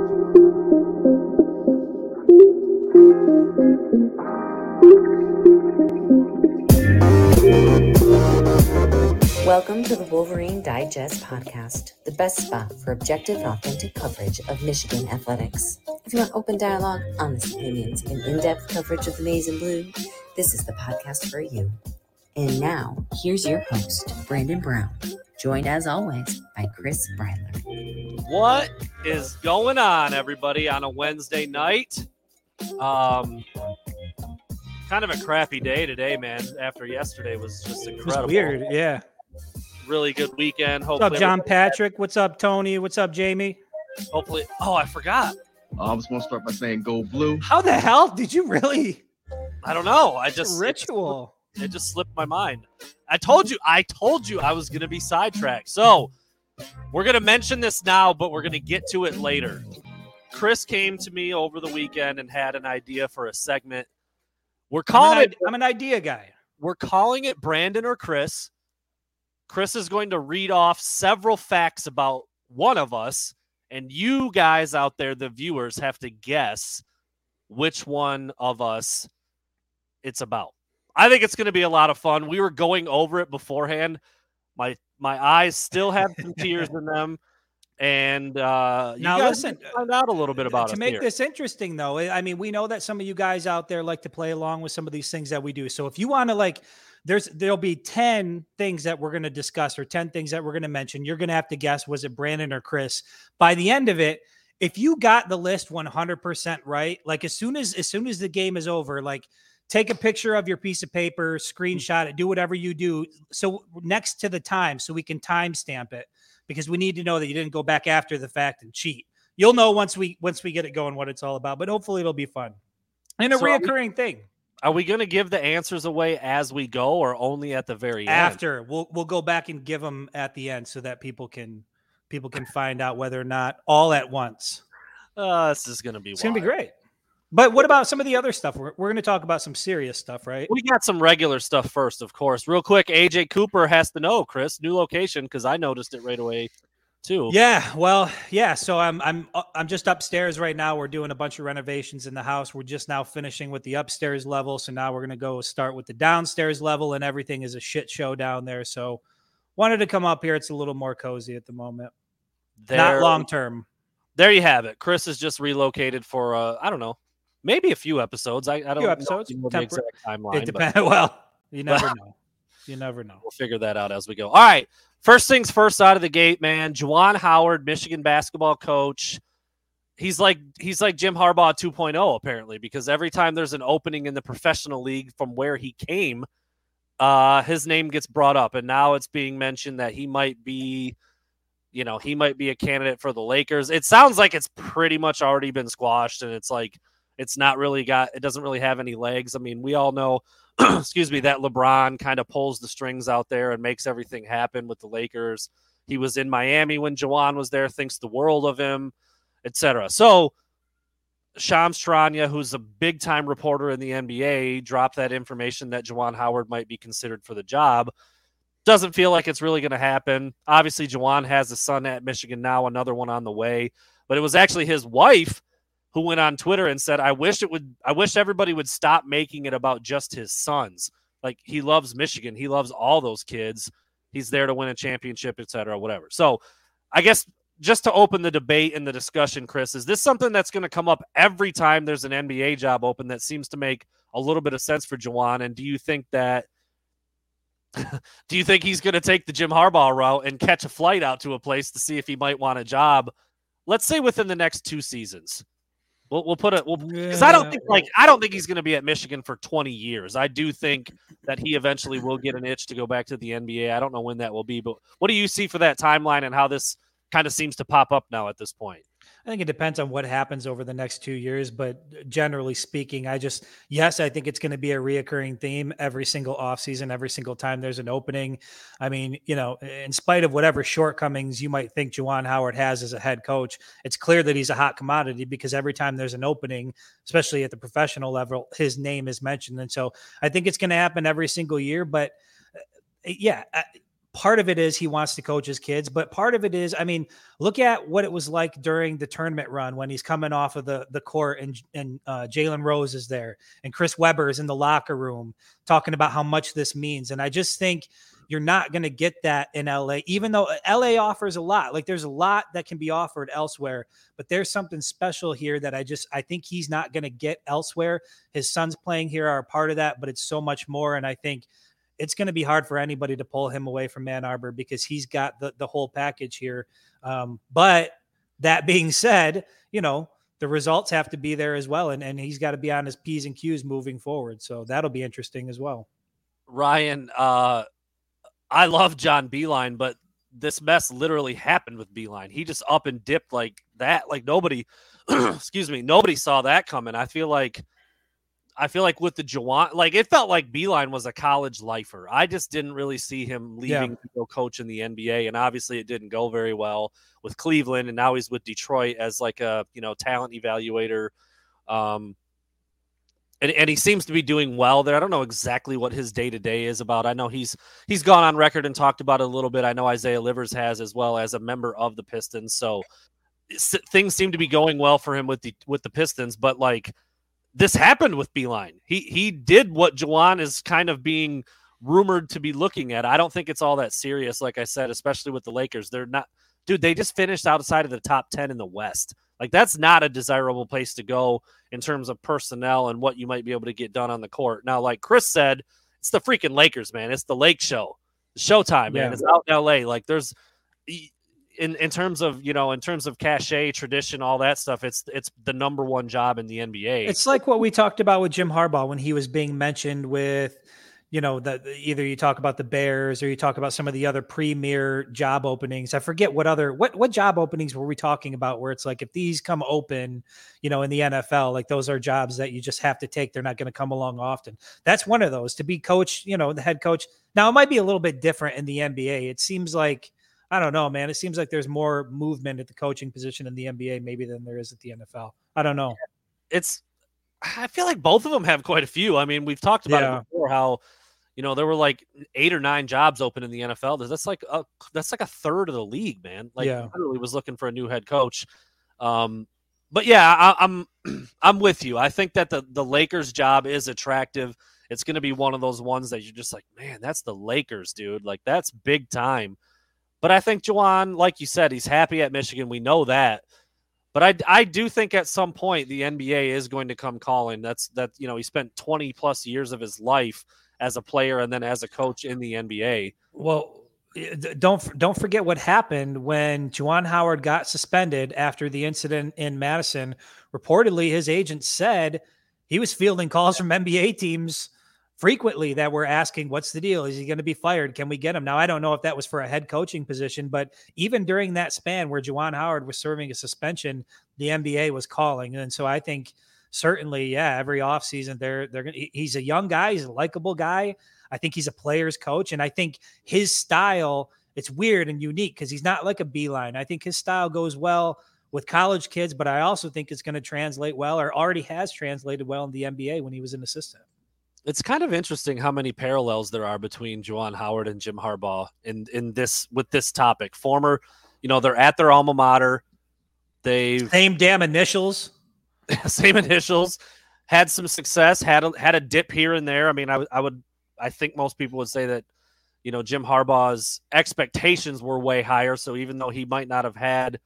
Welcome to the Wolverine Digest podcast, the best spot for objective and authentic coverage of Michigan athletics. If you want open dialogue, honest opinions, and in-depth coverage of the maize and blue, this is the podcast for you. And now, here's your host, Brandon Brown, joined as always by Chris Breiler. What is going on, everybody, on a Wednesday night? Kind of a crappy day today, man. After yesterday was just incredible. It was weird, yeah. Really good weekend. What's up, John Patrick? What's up, Tony? What's up, Jamie? Hopefully. Oh, I forgot. I was going to start by saying go blue. How the hell did you really? I don't know. Ritual. It just slipped my mind. I told you I was going to be sidetracked. So we're going to mention this now, but we're going to get to it later. Chris came to me over the weekend and had an idea for a segment. I'm an idea guy. We're calling it Brandon or Chris. Chris is going to read off several facts about one of us, and you guys out there, the viewers, have to guess which one of us it's about. I think it's going to be a lot of fun. We were going over it beforehand. My eyes still have some tears in them. And now listen, find out a little bit about to make this interesting, though. I mean, we know that some of you guys out there like to play along with some of these things that we do. So if you want to, there'll be 10 things that we're going to discuss or 10 things that we're going to mention. You're going to have to guess, was it Brandon or Chris? By the end of it, if you got the list 100% right, as soon as the game is over, take a picture of your piece of paper, screenshot it, do whatever you do. So next to the time, so we can timestamp it, because we need to know that you didn't go back after the fact and cheat. You'll know once we get it going what it's all about, but hopefully it'll be fun and a reoccurring thing. Are we going to give the answers away as we go, or only at the very end? After we'll go back and give them at the end so that people can find out whether or not all at once. This is going to be going to be great. But what about some of the other stuff? We're going to talk about some serious stuff, right? We got some regular stuff first, of course. Real quick, AJ Cooper has to know, Chris, new location, because I noticed it right away too. Yeah, well, yeah. So I'm just upstairs right now. We're doing a bunch of renovations in the house. We're just now finishing with the upstairs level, so now we're going to go start with the downstairs level, and everything is a shit show down there. So wanted to come up here. It's a little more cozy at the moment. Not long term. There you have it. Chris is just relocated for I don't know. Maybe a few episodes. I don't know the exact timeline. It depends. Well, you never know. You never know. We'll figure that out as we go. All right. First things first out of the gate, man. Juwan Howard, Michigan basketball coach. He's like Jim Harbaugh 2.0, apparently, because every time there's an opening in the professional league from where he came, his name gets brought up. And now it's being mentioned that he might be a candidate for the Lakers. It sounds like it's pretty much already been squashed, and it's like, it doesn't really have any legs. I mean, we all know, excuse me, that LeBron kind of pulls the strings out there and makes everything happen with the Lakers. He was in Miami when Juwan was there, thinks the world of him, etc. So Shams Charania, who's a big-time reporter in the NBA, dropped that information that Juwan Howard might be considered for the job. Doesn't feel like it's really going to happen. Obviously, Juwan has a son at Michigan now, another one on the way. But it was actually his wife who went on Twitter and said, I wish everybody would stop making it about just his sons. Like, he loves Michigan. He loves all those kids. He's there to win a championship, et cetera, whatever. So I guess just to open the debate and the discussion, Chris, is this something that's going to come up every time there's an NBA job open that seems to make a little bit of sense for Juwan? And do you think he's going to take the Jim Harbaugh route and catch a flight out to a place to see if he might want a job, let's say within the next 2 seasons? We'll put it because I don't think he's going to be at Michigan for 20 years. I do think that he eventually will get an itch to go back to the NBA. I don't know when that will be, but what do you see for that timeline and how this kind of seems to pop up now at this point? I think it depends on what happens over the next 2 years, but generally speaking, I think it's going to be a reoccurring theme every single offseason, every single time there's an opening. I mean, in spite of whatever shortcomings you might think Juwan Howard has as a head coach, it's clear that he's a hot commodity because every time there's an opening, especially at the professional level, his name is mentioned. And so I think it's going to happen every single year, but part of it is he wants to coach his kids, but part of it is, I mean, look at what it was like during the tournament run when he's coming off of the court and Jalen Rose is there and Chris Webber is in the locker room talking about how much this means. And I just think you're not going to get that in LA, even though LA offers a lot. Like there's a lot that can be offered elsewhere, but there's something special here that I think he's not going to get elsewhere. His sons playing here are a part of that, but it's so much more. And I think it's going to be hard for anybody to pull him away from Ann Arbor because he's got the whole package here. But that being said, the results have to be there as well. And he's got to be on his P's and Q's moving forward. So that'll be interesting as well. Ryan, I love John Beilein, but this mess literally happened with Beilein. He just up and dipped like that. Like nobody, nobody saw that coming. I feel like with the Juwan, like it felt like Beilein was a college lifer. I just didn't really see him leaving to go coach in the NBA. And obviously it didn't go very well with Cleveland. And now he's with Detroit as like a, talent evaluator. And he seems to be doing well there. I don't know exactly what his day-to-day is about. I know he's gone on record and talked about it a little bit. I know Isaiah Livers has as well as a member of the Pistons. So things seem to be going well for him with the Pistons, but like this happened with Beilein. He did what Juwan is kind of being rumored to be looking at. I don't think it's all that serious, like I said, especially with the Lakers. They're not, dude, they just finished outside of the top 10 in the West. Like that's not a desirable place to go in terms of personnel and what you might be able to get done on the court. Now, like Chris said, it's the freaking Lakers, man. It's the Lake Show, the Showtime, man. It's out in LA. Like there's in terms of, in terms of cachet, tradition, all that stuff, it's the number one job in the NBA. It's like what we talked about with Jim Harbaugh when he was being mentioned with, either you talk about the Bears or you talk about some of the other premier job openings. I forget what job openings were we talking about where it's like, if these come open, in the NFL, like those are jobs that you just have to take. They're not going to come along often. That's one of those to be coach, the head coach. Now it might be a little bit different in the NBA. It seems like, I don't know, man. It seems like there's more movement at the coaching position in the NBA maybe than there is at the NFL. I don't know. I feel like both of them have quite a few. I mean, we've talked about it before how, there were like 8 or 9 jobs open in the NFL. That's like a third of the league, man. Like literally was looking for a new head coach. But yeah, I'm with you. I think that the Lakers job is attractive. It's going to be one of those ones that you're just like, man, that's the Lakers, dude. Like that's big time. But I think Juwan, like you said, he's happy at Michigan. We know that. But I do think at some point the NBA is going to come calling. He spent 20 plus years of his life as a player and then as a coach in the NBA. Well, don't forget what happened when Juwan Howard got suspended after the incident in Madison. Reportedly, his agent said he was fielding calls from NBA teams frequently that were asking, what's the deal? Is he going to be fired? Can we get him? Now, I don't know if that was for a head coaching position, but even during that span where Juwan Howard was serving a suspension, the NBA was calling. And so I think certainly, every offseason he's a young guy. He's a likable guy. I think he's a player's coach. And I think his style, it's weird and unique because he's not like a Beilein. I think his style goes well with college kids, but I also think it's going to translate well or already has translated well in the NBA when he was an assistant. It's kind of interesting how many parallels there are between Juwan Howard and Jim Harbaugh in this with this topic. Former, they're at their alma mater. Same damn initials. Same initials. Had some success. Had a dip here and there. I mean, I think most people would say that, Jim Harbaugh's expectations were way higher. So even though he might not have had,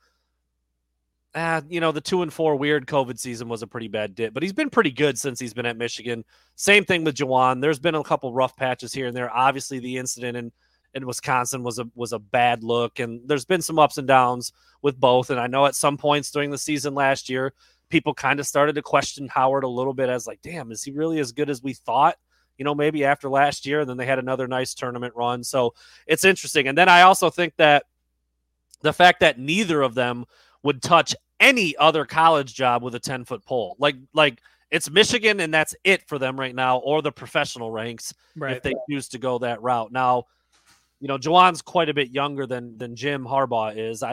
the 2-4 weird COVID season was a pretty bad dip, but he's been pretty good since he's been at Michigan. Same thing with Juwan. There's been a couple rough patches here and there. Obviously, the incident in Wisconsin was a bad look, and there's been some ups and downs with both. And I know at some points during the season last year, people kind of started to question Howard a little bit as like, damn, is he really as good as we thought? Maybe after last year, and then they had another nice tournament run. So it's interesting. And then I also think that the fact that neither of them would touch any other college job with a 10-foot pole. Like it's Michigan and that's it for them right now, or the professional ranks if they choose to go that route. Now, Juwan's quite a bit younger than Jim Harbaugh is.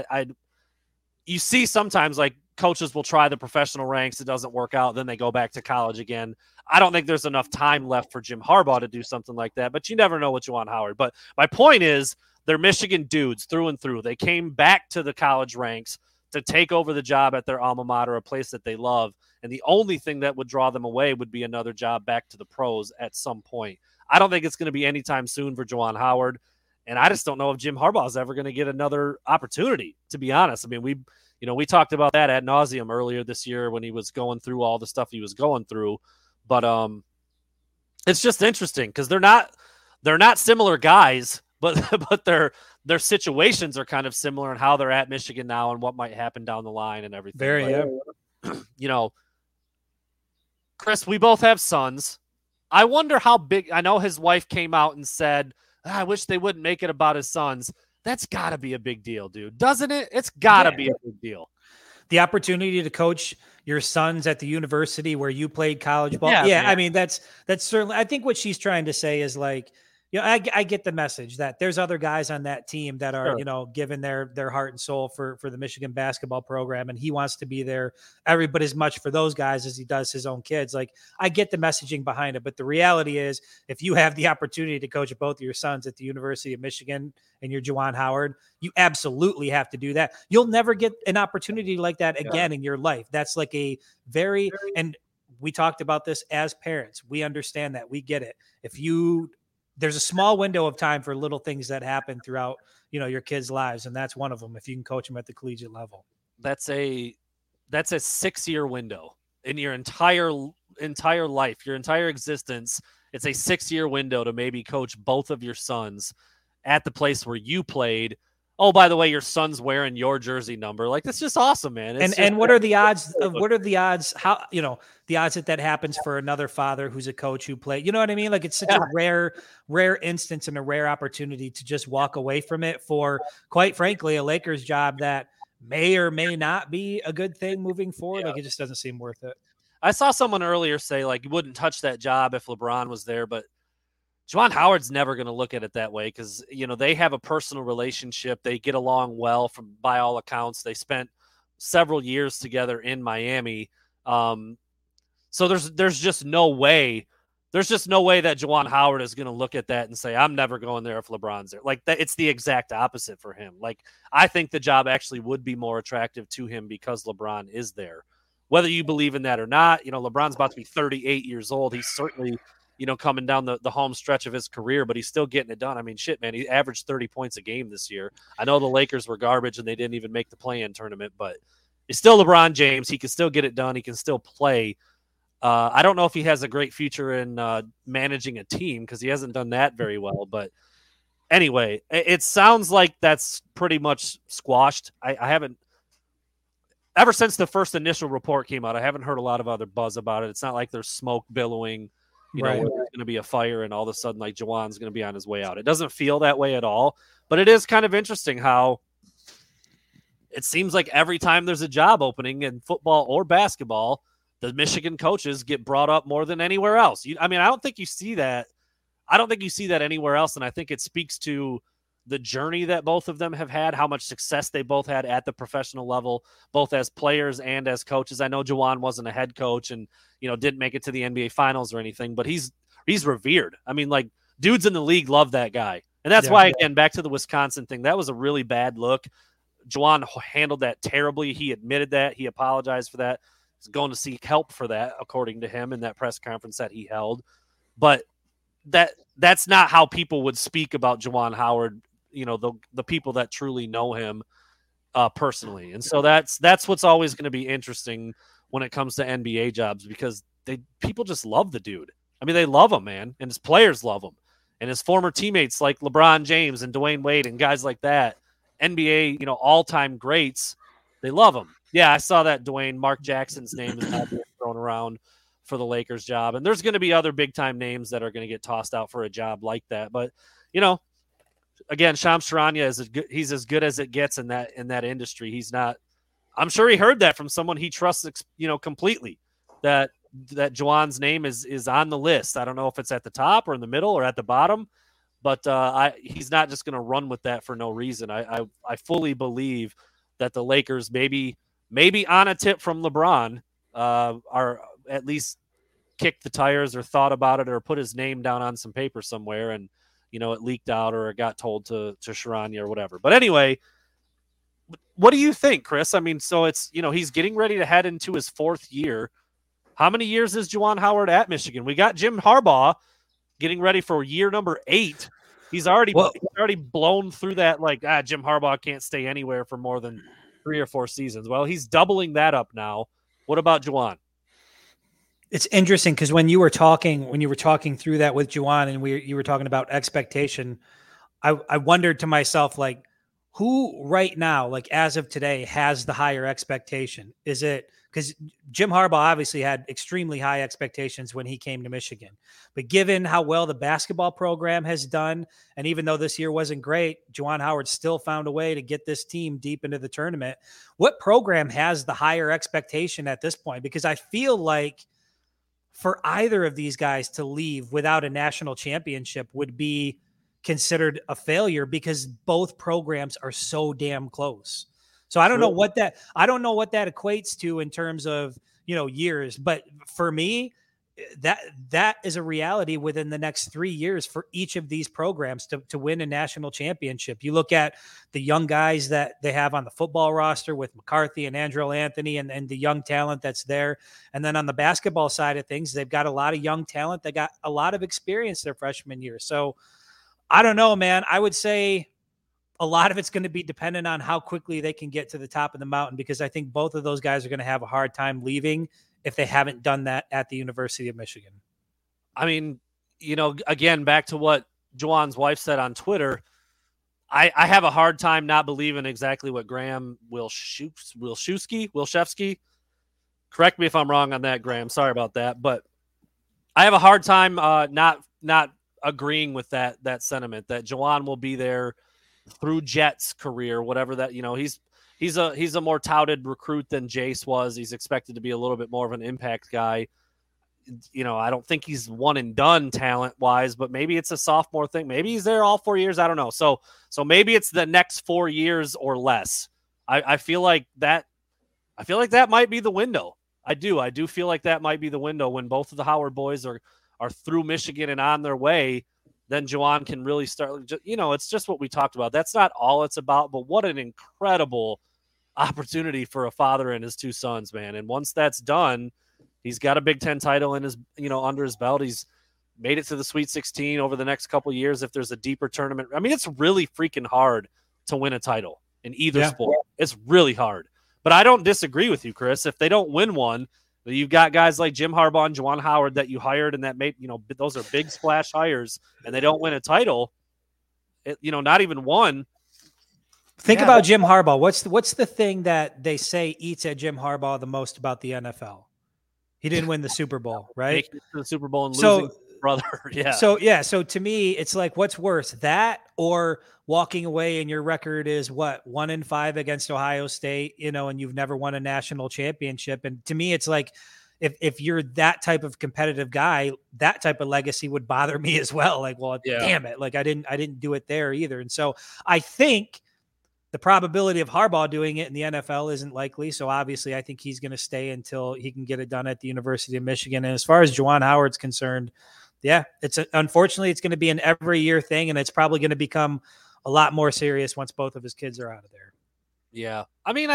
You see sometimes like coaches will try the professional ranks. It doesn't work out. Then they go back to college again. I don't think there's enough time left for Jim Harbaugh to do something like that, but you never know with Juwan Howard. But my point is, they're Michigan dudes through and through. They came back to the college ranks to take over the job at their alma mater, a place that they love. And the only thing that would draw them away would be another job back to the pros at some point. I don't think it's going to be anytime soon for Juwan Howard. And I just don't know if Jim Harbaugh is ever going to get another opportunity, to be honest. I mean, we talked about that ad nauseum earlier this year when he was going through all the stuff he was going through. But it's just interesting because they're not similar guys, but their situations are kind of similar in how they're at Michigan now and what might happen down the line and everything. Chris, we both have sons. I wonder how big. I know his wife came out and said, I wish they wouldn't make it about his sons. That's got to be a big deal, dude. Doesn't it? It's got to be a big deal. The opportunity to coach your sons at the university where you played college ball. Yeah. I mean, that's certainly, I think what she's trying to say is like, I get the message that there's other guys on that team that are, giving their heart and soul for the Michigan basketball program. And he wants to be there every bit as much for those guys as he does his own kids. Like, I get the messaging behind it, but the reality is if you have the opportunity to coach both of your sons at the University of Michigan and you're Juwan Howard, you absolutely have to do that. You'll never get an opportunity like that again in your life. That's like and we talked about this as parents. We understand that. We get it. There's a small window of time for little things that happen throughout, your kids' lives. And that's one of them. If you can coach them at the collegiate level, that's a 6-year window in your entire life, your entire existence. It's a 6-year window to maybe coach both of your sons at the place where you played. Oh, by the way, your son's wearing your jersey number. Like, that's just awesome, man. And what are the odds? What are the odds? How, the odds that happens for another father who's a coach who played, you know what I mean? Like, it's such a rare instance and a rare opportunity to just walk away from it for, quite frankly, a Lakers job that may or may not be a good thing moving forward. Like, it just doesn't seem worth it. I saw someone earlier say, like, you wouldn't touch that job if LeBron was there, but Juwan Howard's never going to look at it that way because, they have a personal relationship. They get along well by all accounts. They spent several years together in Miami. So there's just no way. There's just no way that Juwan Howard is going to look at that and say, I'm never going there if LeBron's there. Like, that, it's the exact opposite for him. Like, I think the job actually would be more attractive to him because LeBron is there. Whether you believe in that or not, LeBron's about to be 38 years old. He's certainly coming down the home stretch of his career, but he's still getting it done. I mean, shit, man, he averaged 30 points a game this year. I know the Lakers were garbage and they didn't even make the play-in tournament, but it's still LeBron James. He can still get it done. He can still play. I don't know if he has a great future in managing a team because he hasn't done that very well. But anyway, it sounds like that's pretty much squashed. I haven't – ever since the first initial report came out, I haven't heard a lot of other buzz about it. It's not like there's smoke billowing. Where there's going to be a fire and all of a sudden, like, Juwan's going to be on his way out. It doesn't feel that way at all, but it is kind of interesting how it seems like every time there's a job opening in football or basketball, the Michigan coaches get brought up more than anywhere else. I don't think you see that. I don't think you see that anywhere else, and I think it speaks to the journey that both of them have had, how much success they both had at the professional level, both as players and as coaches. I know Juwan wasn't a head coach and, didn't make it to the NBA finals or anything, but he's revered. I mean, like, dudes in the league love that guy. And that's why, again, back to the Wisconsin thing, that was a really bad look. Juwan handled that terribly. He admitted that. He apologized for that. He's going to seek help for that, according to him, in that press conference that he held. But that's not how people would speak about Juwan Howard, the people that truly know him personally. And so that's what's always going to be interesting when it comes to NBA jobs, because people just love the dude. I mean, they love him, man, and his players love him. And his former teammates like LeBron James and Dwayne Wade and guys like that, NBA, all-time greats, they love him. Yeah, I saw that Mark Jackson's name is not being thrown around for the Lakers job. And there's going to be other big-time names that are going to get tossed out for a job like that. But, again, Shams Charania he's as good as it gets in that industry. He's not. I'm sure he heard that from someone he trusts, completely. That Juwan's name is on the list. I don't know if it's at the top or in the middle or at the bottom, but he's not just going to run with that for no reason. I fully believe that the Lakers maybe on a tip from LeBron are at least kicked the tires or thought about it or put his name down on some paper somewhere and it leaked out or it got told to Sharanya or whatever. But anyway, what do you think, Chris? I mean, so it's, he's getting ready to head into his 4th year. How many years is Juwan Howard at Michigan? We got Jim Harbaugh getting ready for year number 8. He's already blown through that, Jim Harbaugh can't stay anywhere for more than 3 or 4 seasons. Well, he's doubling that up now. What about Juwan? It's interesting because when you were talking through that with Juwan and you were talking about expectation, I wondered to myself, who right now, as of today, has the higher expectation? Is it because Jim Harbaugh obviously had extremely high expectations when he came to Michigan, but given how well the basketball program has done, and even though this year wasn't great, Juwan Howard still found a way to get this team deep into the tournament. What program has the higher expectation at this point? Because I feel like for either of these guys to leave without a national championship would be considered a failure because both programs are so damn close. So I don't know what that equates to in terms of, years, but for me, that is a reality within the next 3 years for each of these programs to win a national championship. You look at the young guys that they have on the football roster with McCarthy and Andrell Anthony and the young talent that's there. And then on the basketball side of things, they've got a lot of young talent. They got a lot of experience their freshman year. So I don't know, man. I would say a lot of it's going to be dependent on how quickly they can get to the top of the mountain, because I think both of those guys are going to have a hard time leaving if they haven't done that at the University of Michigan. I mean, again, back to what Juwan's wife said on Twitter, I have a hard time not believing exactly what Graham Wilczewski, correct me if I'm wrong on that, Graham. Sorry about that. But I have a hard time not agreeing with that sentiment that Juwan will be there through Jet's career, whatever that, he's a more touted recruit than Jace was. He's expected to be a little bit more of an impact guy. I don't think he's one and done talent wise, but maybe it's a sophomore thing. Maybe he's there all 4 years. I don't know. So maybe it's the next 4 years or less. I feel like that might be the window. I do feel like that might be the window when both of the Howard boys are through Michigan and on their way. Then Juwan can really start, it's just what we talked about. That's not all it's about, but what an incredible opportunity for a father and his 2 sons, man. And once that's done, he's got a Big Ten title in his, under his belt. He's made it to the Sweet 16 over the next couple of years. If there's a deeper tournament, I mean, it's really freaking hard to win a title in either sport. It's really hard, but I don't disagree with you, Chris. If they don't win one, you've got guys like Jim Harbaugh and Juwan Howard that you hired and that made, those are big splash hires, and they don't win a title, not even one. Think about Jim Harbaugh. What's the thing that they say eats at Jim Harbaugh the most about the NFL? He didn't win the Super Bowl, right? Making it to the Super Bowl and losing brother. Yeah. So to me, it's like, what's worse, that or walking away and your record is 1-5 against Ohio State, and you've never won a national championship. And to me, it's like, if you're that type of competitive guy, that type of legacy would bother me as well. Damn it. I didn't do it there either. And so I think the probability of Harbaugh doing it in the NFL isn't likely. So obviously I think he's going to stay until he can get it done at the University of Michigan. And as far as Juwan Howard's concerned, unfortunately it's going to be an every year thing, and it's probably going to become a lot more serious once both of his kids are out of there. Yeah. I mean,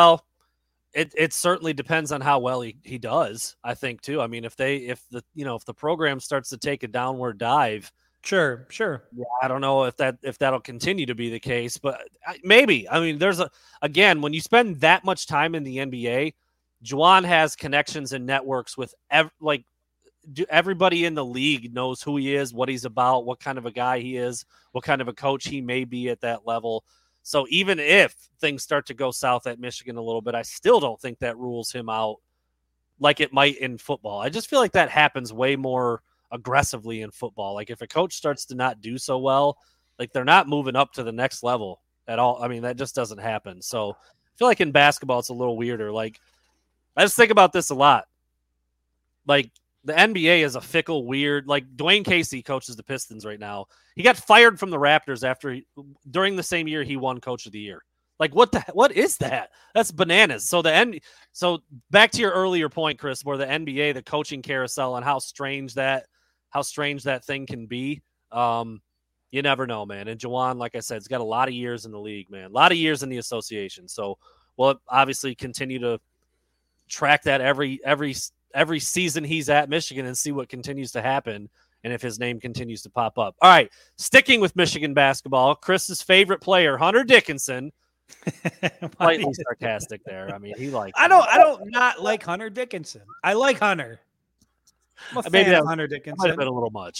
it certainly depends on how well he does, I think too. I mean, if the program starts to take a downward dive, Sure. Yeah, I don't know if that'll continue to be the case, but maybe. I mean, when you spend that much time in the NBA, Juwan has connections and networks with everybody in the league knows who he is, what he's about, what kind of a guy he is, what kind of a coach he may be at that level. So even if things start to go south at Michigan a little bit, I still don't think that rules him out like it might in football. I just feel like that happens way more aggressively in football. Like if a coach starts to not do so well, they're not moving up to the next level at all. I mean, that just doesn't happen. So I feel like in basketball, it's a little weirder. I just think about this a lot. The NBA is a fickle, weird, Dwayne Casey coaches the Pistons right now. He got fired from the Raptors during the same year he won Coach of the Year. What is that? That's bananas. So so back to your earlier point, Chris, where the NBA, the coaching carousel, and how strange that thing can be. You never know, man. And Juwan, like I said, has got a lot of years in the league, man. A lot of years in the association. So we'll obviously continue to track that every season he's at Michigan and see what continues to happen and if his name continues to pop up. All right, sticking with Michigan basketball, Chris's favorite player, Hunter Dickinson. Slightly sarcastic there. I mean, he likes. I don't not like Hunter Dickinson. I like Hunter. I'm a fan of Hunter Dickinson. Might have been a little much.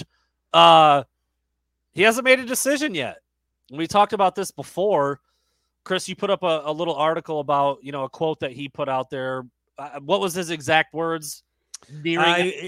He hasn't made a decision yet. We talked about this before. Chris, you put up a little article about, a quote that he put out there. What was his exact words? He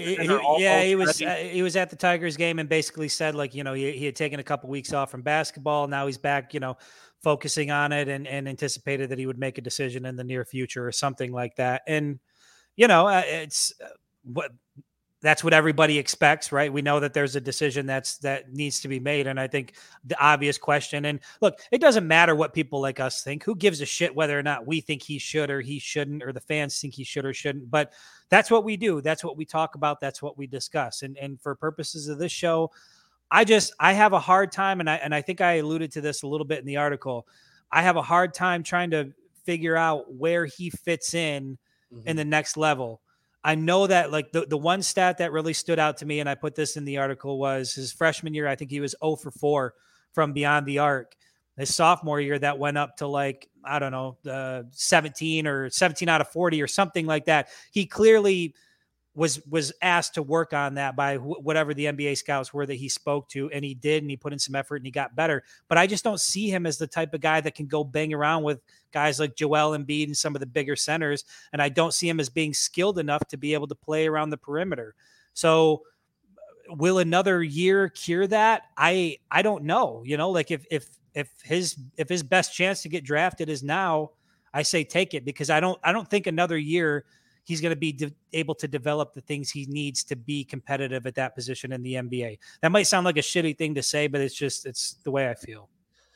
was at the Tigers game and basically said, like, he had taken a couple weeks off from basketball. Now he's back, focusing on it and anticipated that he would make a decision in the near future or something like that. And, it's that's what everybody expects, right? We know that there's a decision that needs to be made. And I think the obvious question, and look, it doesn't matter what people like us think. Who gives a shit whether or not we think he should or he shouldn't, or the fans think he should or shouldn't? But that's what we do. That's what we talk about. That's what we discuss. And for purposes of this show, I have a hard time. And I think I alluded to this a little bit in the article. I have a hard time trying to figure out where he fits in the next level. I know that, like, the one stat that really stood out to me, and I put this in the article, was his freshman year. I think he was 0 for 4 from beyond the arc. His sophomore year, that went up to, like, I don't know, 17 out of 40 or something like that. He clearly was asked to work on that by whatever the NBA scouts were that he spoke to, and he did, and he put in some effort and he got better. But I just don't see him as the type of guy that can go bang around with guys like Joel Embiid and some of the bigger centers, and I don't see him as being skilled enough to be able to play around the perimeter. So will another year cure that? I don't know. Like if his best chance to get drafted is now, I say take it, because I don't think another year he's going to be able to develop the things he needs to be competitive at that position in the NBA. That might sound like a shitty thing to say, but it's the way I feel.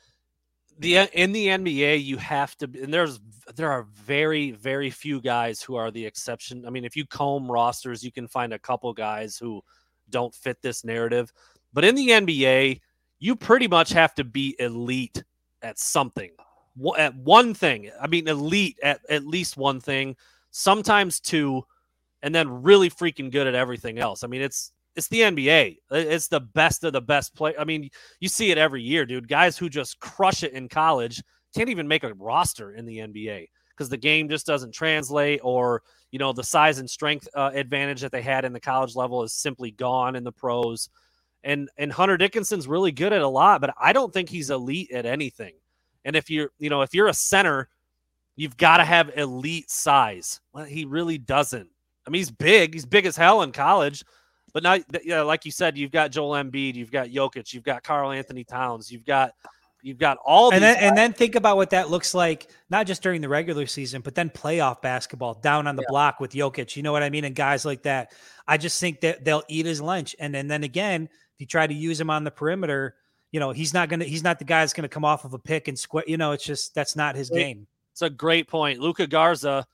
In the NBA, you have to, and there are very, very few guys who are the exception. I mean, if you comb rosters, you can find a couple guys who don't fit this narrative. But in the NBA, you pretty much have to be elite at something, at one thing. I mean, elite at least one thing, sometimes two, and then really freaking good at everything else. I mean, it's the NBA. It's the best of the best play. I mean, you see it every year, dude. Guys who just crush it in college can't even make a roster in the NBA because the game just doesn't translate, or, the size and strength advantage that they had in the college level is simply gone in the pros. And Hunter Dickinson's really good at a lot, but I don't think he's elite at anything. And if you're a center, you've got to have elite size. Well, he really doesn't. I mean, he's big as hell in college, but now, like you said, you've got Joel Embiid, you've got Jokic, you've got Karl Anthony Towns, you've got all these guys. And then think about what that looks like, not just during the regular season, but then playoff basketball down on the block with Jokic. You know what I mean? And guys like that. I just think that they'll eat his lunch. And then again, if you try to use him on the perimeter, he's not the guy that's going to come off of a pick and square. It's just, that's not his game. It's a great point. Luka Garza,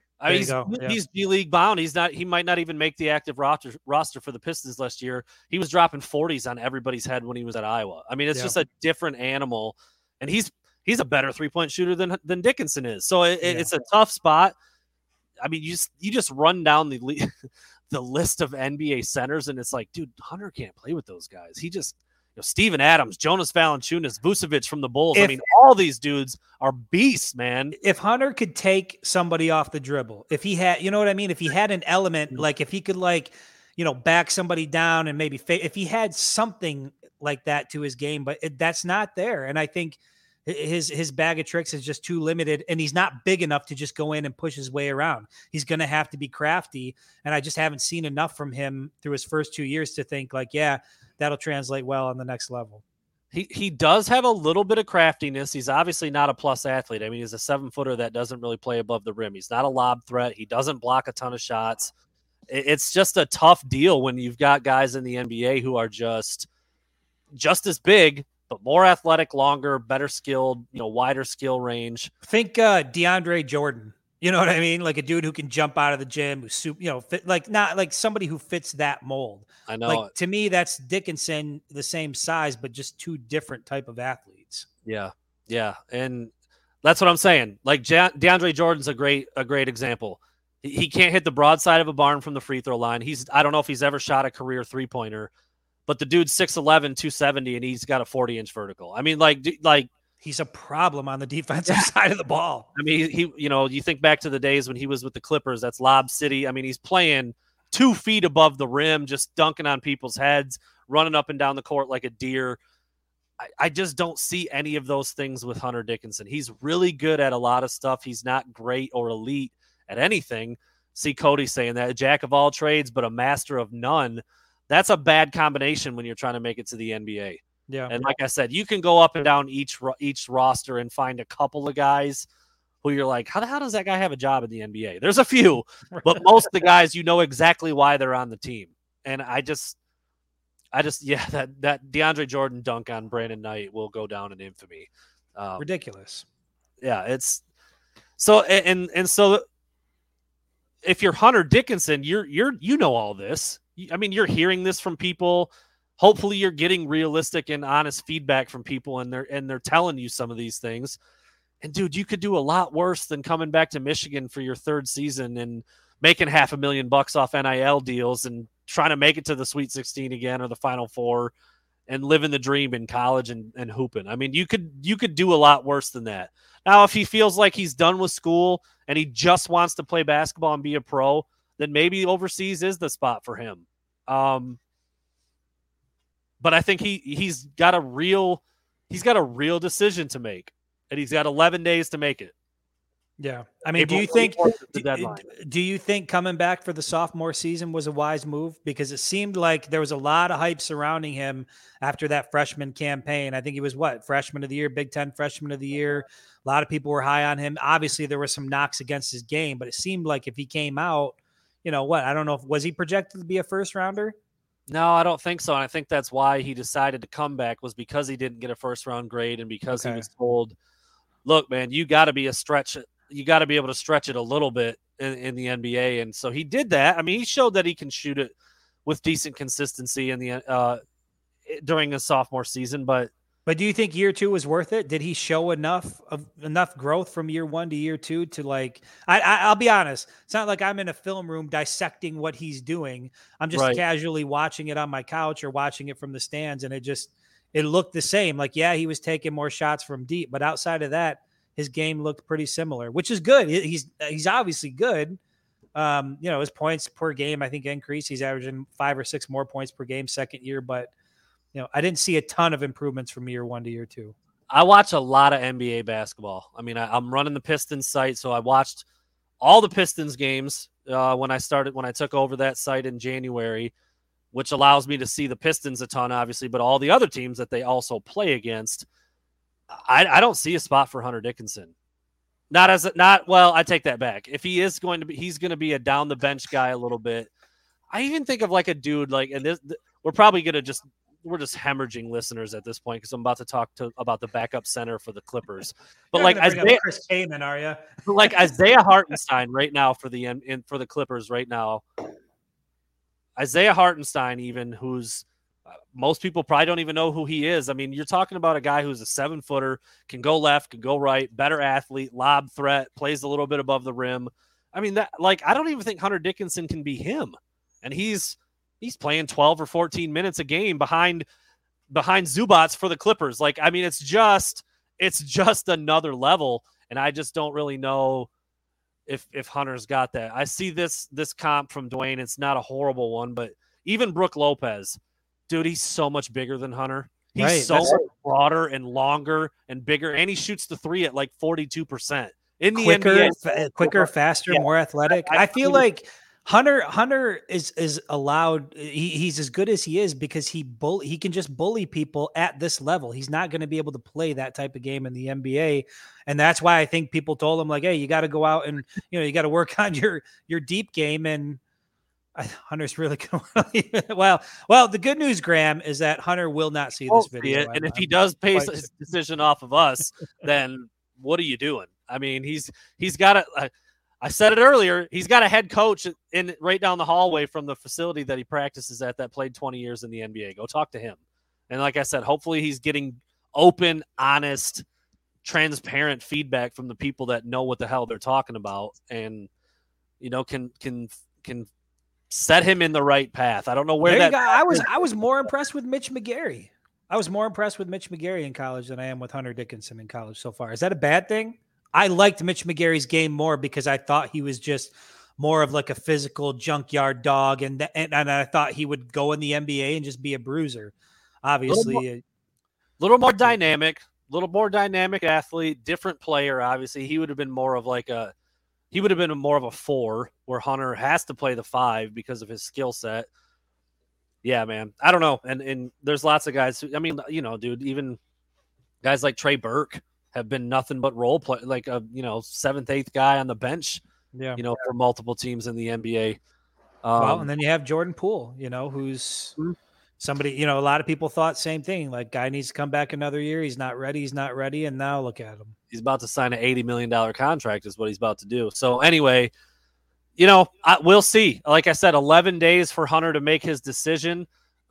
he's G League bound. He might not even make the active roster for the Pistons last year. He was dropping 40s on everybody's head when he was at Iowa. I mean, it's just a different animal, and he's a better 3-point shooter than Dickinson is. So it's a tough spot. I mean, you just run down the list of NBA centers, and it's like, dude, Hunter can't play with those guys. He just Steven Adams, Jonas Valanciunas, Vucevic from the Bulls. I mean, all these dudes are beasts, man. If Hunter could take somebody off the dribble, if he had, what I mean? If he had an element, like if he could, back somebody down and maybe if he had something like that to his game, but that's not there. And I think his bag of tricks is just too limited, and he's not big enough to just go in and push his way around. He's going to have to be crafty. And I just haven't seen enough from him through his first 2 years to think that'll translate well on the next level. He does have a little bit of craftiness. He's obviously not a plus athlete. I mean, he's a 7-footer that doesn't really play above the rim. He's not a lob threat. He doesn't block a ton of shots. It's just a tough deal when you've got guys in the NBA who are just as big, but more athletic, longer, better skilled, wider skill range. Think DeAndre Jordan. You know what I mean? Like a dude who can jump out of the gym, who's fit, like not like somebody who fits that mold. I know. Like to me, that's Dickinson, the same size, but just two different type of athletes. Yeah, yeah, and that's what I'm saying. Like DeAndre Jordan's a great example. He can't hit the broadside of a barn from the free throw line. I don't know if he's ever shot a career 3-pointer, but the dude's 6'11", 270, and he's got a 40-inch vertical. I mean, like he's a problem on the defensive side of the ball. I mean, you think back to the days when he was with the Clippers. That's Lob City. I mean, he's playing 2 feet above the rim, just dunking on people's heads, running up and down the court like a deer. I just don't see any of those things with Hunter Dickinson. He's really good at a lot of stuff. He's not great or elite at anything. See Cody saying that, a jack of all trades, but a master of none. That's a bad combination when you're trying to make it to the NBA. Yeah. And like I said, you can go up and down each roster and find a couple of guys who you're like, how the hell does that guy have a job in the NBA? There's a few, but most of the guys, you know exactly why they're on the team. And I just, that DeAndre Jordan dunk on Brandon Knight will go down in infamy. Ridiculous. Yeah, it's so, and so if you're Hunter Dickinson, you know all this. I mean, you're hearing this from people. Hopefully you're getting realistic and honest feedback from people, and they're telling you some of these things. And dude, you could do a lot worse than coming back to Michigan for your 3rd season and making $500,000 off NIL deals and trying to make it to the Sweet 16 again or the Final Four and living the dream in college and hooping. I mean, you could do a lot worse than that. Now, if he feels like he's done with school and he just wants to play basketball and be a pro, then maybe overseas is the spot for him. But I think he's got a real decision to make, and he's got 11 days to make it. Yeah. I mean, do you think coming back for the sophomore season was a wise move? Because it seemed like there was a lot of hype surrounding him after that freshman campaign. I think he was freshman of the year, Big Ten freshman of the year. A lot of people were high on him. Obviously there were some knocks against his game, but it seemed like if he came out, I don't know, was he projected to be a first rounder? No, I don't think so. And I think that's why he decided to come back, was because he didn't get a first round grade and because he was told, look, man, you got to be you got to be able to stretch it a little bit in the NBA. And so he did that. I mean, he showed that he can shoot it with decent consistency in the during his sophomore season. But do you think year 2 was worth it? Did he show enough growth from year 1 to year 2 to I'll be honest. It's not like I'm in a film room dissecting what he's doing. I'm just casually watching it on my couch or watching it from the stands. And it looked the same. Like, yeah, he was taking more shots from deep, but outside of that, his game looked pretty similar, which is good. He's obviously good. His points per game, I think, increased. He's averaging 5 or 6 more points per game second year, but I didn't see a ton of improvements from year 1 to year 2. I watch a lot of NBA basketball. I mean, I'm running the Pistons site, so I watched all the Pistons games when I took over that site in January, which allows me to see the Pistons a ton, obviously, but all the other teams that they also play against. I don't see a spot for Hunter Dickinson. I take that back. If he is going to be, he's going to be a down the bench guy a little bit. I even think of like a dude we're probably going to we're just hemorrhaging listeners at this point because I'm about to talk about the backup center for the Clippers. But Chris Kaman, are you? Like Isaiah Hartenstein right now for the Clippers right now. Isaiah Hartenstein, even, who's most people probably don't even know who he is. I mean, you're talking about a guy who's a 7-footer, can go left, can go right, better athlete, lob threat, plays a little bit above the rim. I mean, I don't even think Hunter Dickinson can be him. And he's playing 12 or 14 minutes a game behind Zubats for the Clippers. Like, I mean, it's just another level. And I just don't really know if Hunter's got that. I see this comp from Dwayne. It's not a horrible one, but even Brook Lopez, dude, he's so much bigger than Hunter. He's so much broader and longer and bigger. And he shoots the 3 at like 42%. In the NBA, quicker, faster, more athletic. I feel like Hunter is allowed. He's as good as he is because he can just bully people at this level. He's not going to be able to play that type of game in the NBA, and that's why I think people told him like, "Hey, you got to go out and you got to work on your deep game." And Hunter's really good. Well, the good news, Graham, is that Hunter will not see this video. And if he does base his decision off of us, then what are you doing? I mean, he's got it. I said it earlier. He's got a head coach right down the hallway from the facility that he practices at that played 20 years in the NBA. Go talk to him. And like I said, hopefully he's getting open, honest, transparent feedback from the people that know what the hell they're talking about, and can set him in the right path. I don't know where that. I was more impressed with Mitch McGary. I was more impressed with Mitch McGary in college than I am with Hunter Dickinson in college so far. Is that a bad thing? I liked Mitch McGary's game more because I thought he was just more of like a physical junkyard dog, and I thought he would go in the NBA and just be a bruiser. Obviously, a little more dynamic athlete, different player. Obviously, he would have been more of a 4, where Hunter has to play the 5 because of his skill set. Yeah, man. I don't know. And there's lots of guys dude, even guys like Trey Burke have been nothing but role play, like a 7th, 8th guy on the bench, for multiple teams in the NBA. And then you have Jordan Poole, who's somebody, a lot of people thought same thing. Like, guy needs to come back another year. He's not ready. And now look at him. He's about to sign an $80 million contract is what he's about to do. So anyway, we'll see. Like I said, 11 days for Hunter to make his decision.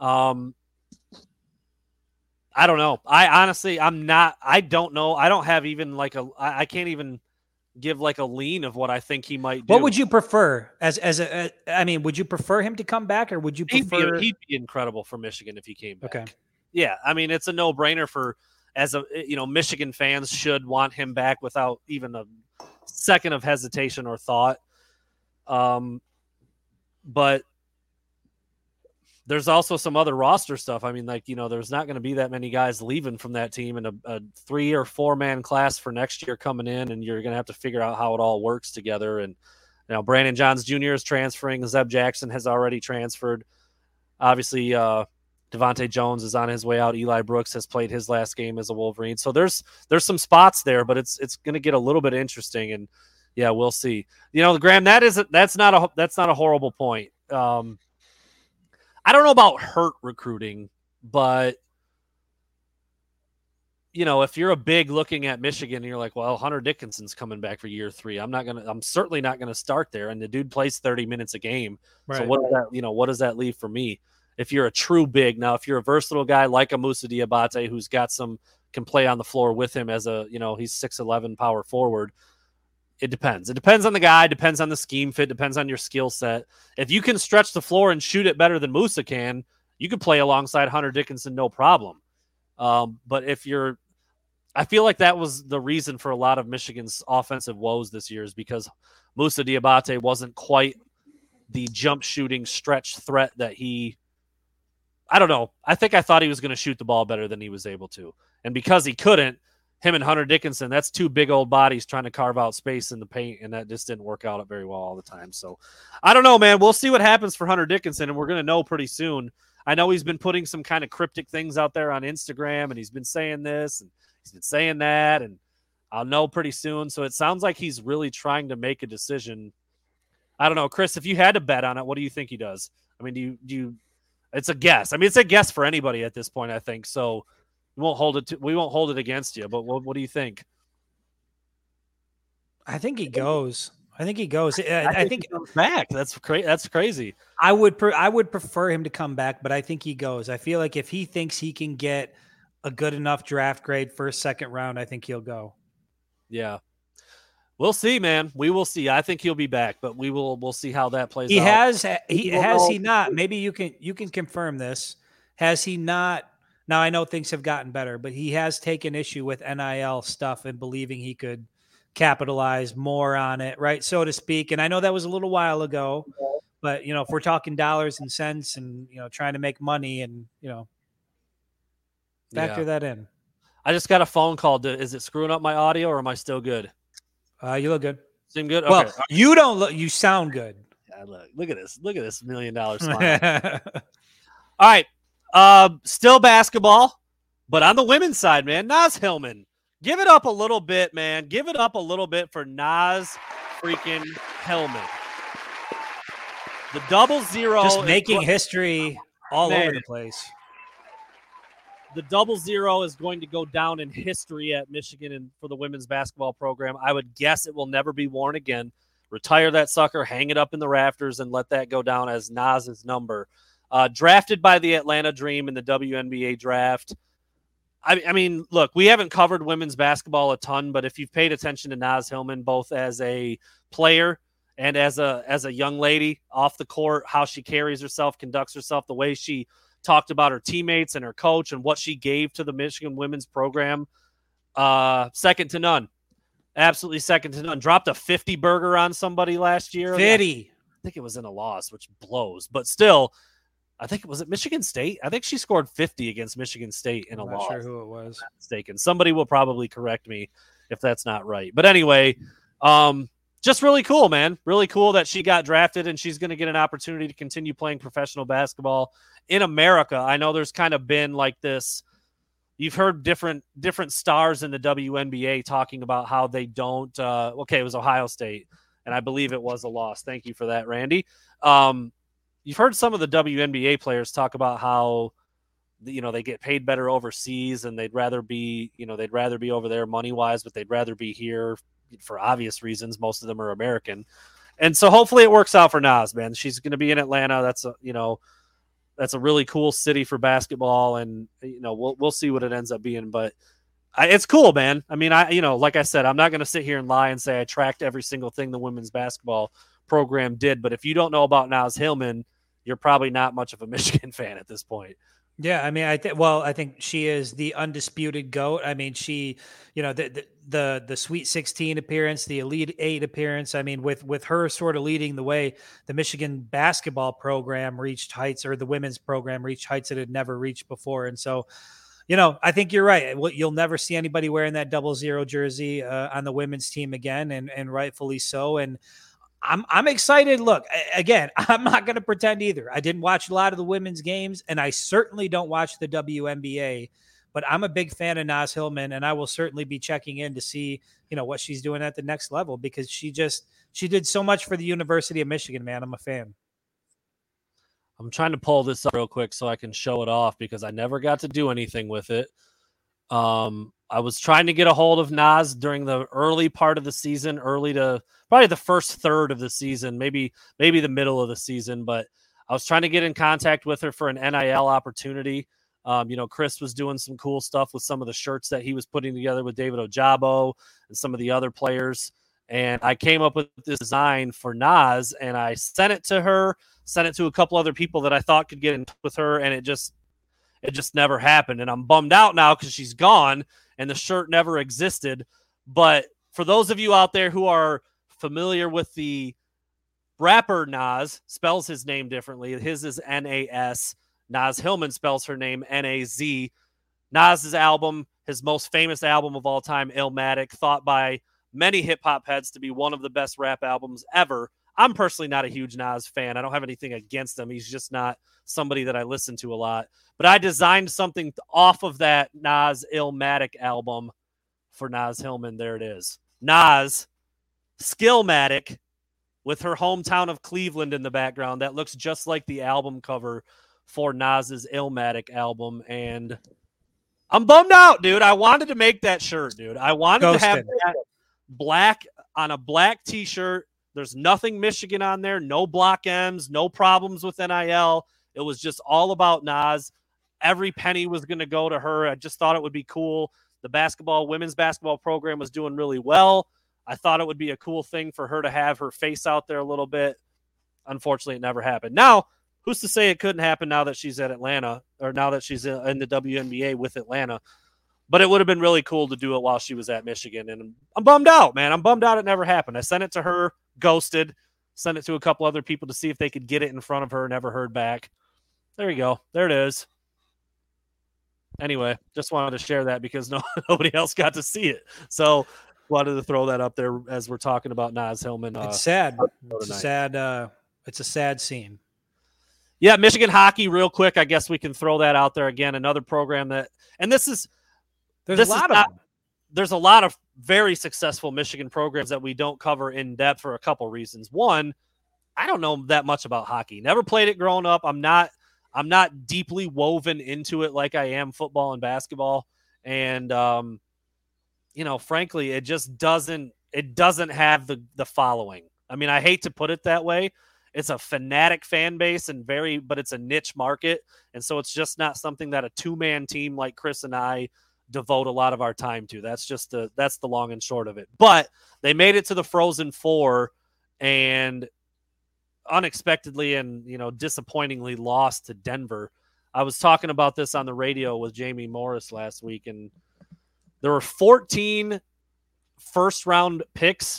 I don't know. I don't know. I don't have even I can't even give like a lean of what I think he might do. What would you prefer would you prefer him to come back, or would you prefer? He'd be incredible for Michigan if he came back. Okay. Yeah. I mean, it's a no brainer Michigan fans should want him back without even a second of hesitation or thought. But there's also some other roster stuff. I mean, there's not going to be that many guys leaving from that team, and a 3 or 4 man class for next year coming in, and you're going to have to figure out how it all works together. And Brandon Johns Jr. is transferring. Zeb Jackson has already transferred. Obviously, Devontae Jones is on his way out. Eli Brooks has played his last game as a Wolverine. So there's some spots there, but it's going to get a little bit interesting. And yeah, we'll see. Graham, that's not a horrible point. I don't know about hurt recruiting, but if you're a big looking at Michigan and you're like, well, Hunter Dickinson's coming back for year 3. I'm certainly not going to start there. And the dude plays 30 minutes a game. Right. So what does that leave for me? If you're a true big, now, if you're a versatile guy like a Moussa Diabate, who's can play on the floor with him as he's 6'11" power forward. It depends. It depends on the guy, depends on the scheme fit, depends on your skill set. If you can stretch the floor and shoot it better than Moussa can, you could play alongside Hunter Dickinson, no problem. But I feel like that was the reason for a lot of Michigan's offensive woes this year, is because Moussa Diabate wasn't quite the jump shooting stretch threat that I don't know. I thought he was going to shoot the ball better than he was able to. And because he couldn't, him and Hunter Dickinson, that's 2 big old bodies trying to carve out space in the paint, and that just didn't work out very well all the time. So I don't know, man. We'll see what happens for Hunter Dickinson, and we're going to know pretty soon. I know he's been putting some kind of cryptic things out there on Instagram, and he's been saying this, and he's been saying that, and I'll know pretty soon. So it sounds like he's really trying to make a decision. I don't know, Chris, if you had to bet on it, what do you think he does? I mean, do you it's a guess. I mean, it's a guess for anybody at this point, I think. So we won't hold it against you, but what do you think? I think he goes. I think he goes back. That's crazy. I would prefer him to come back, but I think he goes. I feel like if he thinks he can get a good enough draft grade first, second round, I think he'll go. Yeah. We'll see, man. We will see. I think he'll be back, but we'll see how that plays out. Has he not? Maybe you can confirm this. Has he not? Now, I know things have gotten better, but he has taken issue with NIL stuff and believing he could capitalize more on it, right, so to speak. And I know that was a little while ago, but, if we're talking dollars and cents and, trying to make money and, factor that in. I just got a phone call. Is it screwing up my audio, or am I still good? You look good. Seem good? Well, okay. You don't look – you sound good. Yeah, look at this. Look at this $1 million smile. All right. Still basketball, but on the women's side, man, Naz Hillman. Give it up a little bit, man. Give it up a little bit for Naz freaking Hillman. The 0-0. Just making history all over the place. The 0-0 is going to go down in history at Michigan and for the women's basketball program. I would guess it will never be worn again. retire that sucker, hang it up in the rafters, and let that go down as Naz's number. Drafted by the Atlanta Dream in the WNBA draft. I mean, look, we haven't covered women's basketball a ton, but if you've paid attention to Naz Hillman, both as a player and as a young lady off the court, how she carries herself, conducts herself, the way she talked about her teammates and her coach and what she gave to the Michigan women's program, second to none. Absolutely second to none. Dropped a 50 burger on somebody last year. 50. I think it was in a loss, which blows, but still, I think it was at Michigan State. I think she scored 50 against Michigan State in a loss. I'm not sure who it was. I'm not mistaken. Somebody will probably correct me if that's not right. But anyway, just really cool, man. Really cool that she got drafted and she's going to get an opportunity to continue playing professional basketball in America. I know there's kind of been like this. You've heard different stars in the WNBA talking about how they don't. Okay, it was Ohio State, and I believe it was a loss. Thank you for that, Randy. You've heard some of the WNBA players talk about how, they get paid better overseas and they'd rather be over there money-wise, but they'd rather be here for obvious reasons. Most of them are American. And so hopefully it works out for Naz, man. She's going to be in Atlanta. That's a really cool city for basketball, and we'll see what it ends up being, but it's cool, man. I mean, like I said, I'm not going to sit here and lie and say I tracked every single thing the women's basketball program did, but if you don't know about Naz Hillman, you're probably not much of a Michigan fan at this point. Yeah, I mean, I think she is the undisputed GOAT. I mean, she, the Sweet 16 appearance, the Elite 8 appearance. I mean, with her sort of leading the way, the Michigan basketball program reached heights, or the women's program reached heights it had never reached before. And so, I think you're right. You'll never see anybody wearing that 00 jersey on the women's team again, and rightfully so. And I'm excited. Look, again, I'm not going to pretend either. I didn't watch a lot of the women's games, and I certainly don't watch the WNBA, but I'm a big fan of Naz Hillman, and I will certainly be checking in to see, what she's doing at the next level, because she did so much for the University of Michigan, man. I'm a fan. I'm trying to pull this up real quick so I can show it off because I never got to do anything with it. I was trying to get a hold of Naz during the early part of the season, early to probably the first third of the season, maybe the middle of the season, but I was trying to get in contact with her for an NIL opportunity. Chris was doing some cool stuff with some of the shirts that he was putting together with David Ojabo and some of the other players. And I came up with this design for Naz, and I sent it to her, sent it to a couple other people that I thought could get in touch with her, and it just never happened. And I'm bummed out now because she's gone and the shirt never existed. But for those of you out there who are familiar with the rapper Nas, spells his name differently. His is N-A-S. Naz Hillman spells her name N-A-Z. Nas's album, his most famous album of all time, Illmatic, thought by many hip-hop heads to be one of the best rap albums ever. I'm personally not a huge Nas fan. I don't have anything against him. He's just not somebody that I listen to a lot. But I designed something off of that Nas Illmatic album for Naz Hillman. There it is. Nas Skillmatic with her hometown of Cleveland in the background. That looks just like the album cover for Nas's Illmatic album. And I'm bummed out, dude. I wanted to make that shirt, dude. I wanted to have that black on a black t-shirt. There's nothing Michigan on there. No block M's, no problems with NIL. It was just all about Nas. Every penny was going to go to her. I just thought it would be cool. The women's basketball program was doing really well. I thought it would be a cool thing for her to have her face out there a little bit. Unfortunately, it never happened. Now, who's to say it couldn't happen now that she's at Atlanta, or now that she's in the WNBA with Atlanta? But it would have been really cool to do it while she was at Michigan. And I'm bummed out, man. I'm bummed out it never happened. I sent it to her, ghosted, sent it to a couple other people to see if they could get it in front of her, never heard back. There you go. There it is. Anyway, just wanted to share that because nobody else got to see it. So wanted to throw that up there as we're talking about Naz Hillman. It's sad. It's a sad scene. Yeah, Michigan hockey, real quick. I guess we can throw that out there again. Another program that, and there's a lot of very successful Michigan programs that we don't cover in depth for a couple reasons. One, I don't know that much about hockey. Never played it growing up. I'm not deeply woven into it like I am football and basketball. And, frankly, it just doesn't have the following. I mean, I hate to put it that way. It's a fanatic fan base but it's a niche market. And so it's just not something that a two-man team like Chris and I devote a lot of our time to. That's the long and short of it. But they made it to the Frozen Four and unexpectedly and, disappointingly lost to Denver. I was talking about this on the radio with Jamie Morris last week, and there were 14 first-round picks,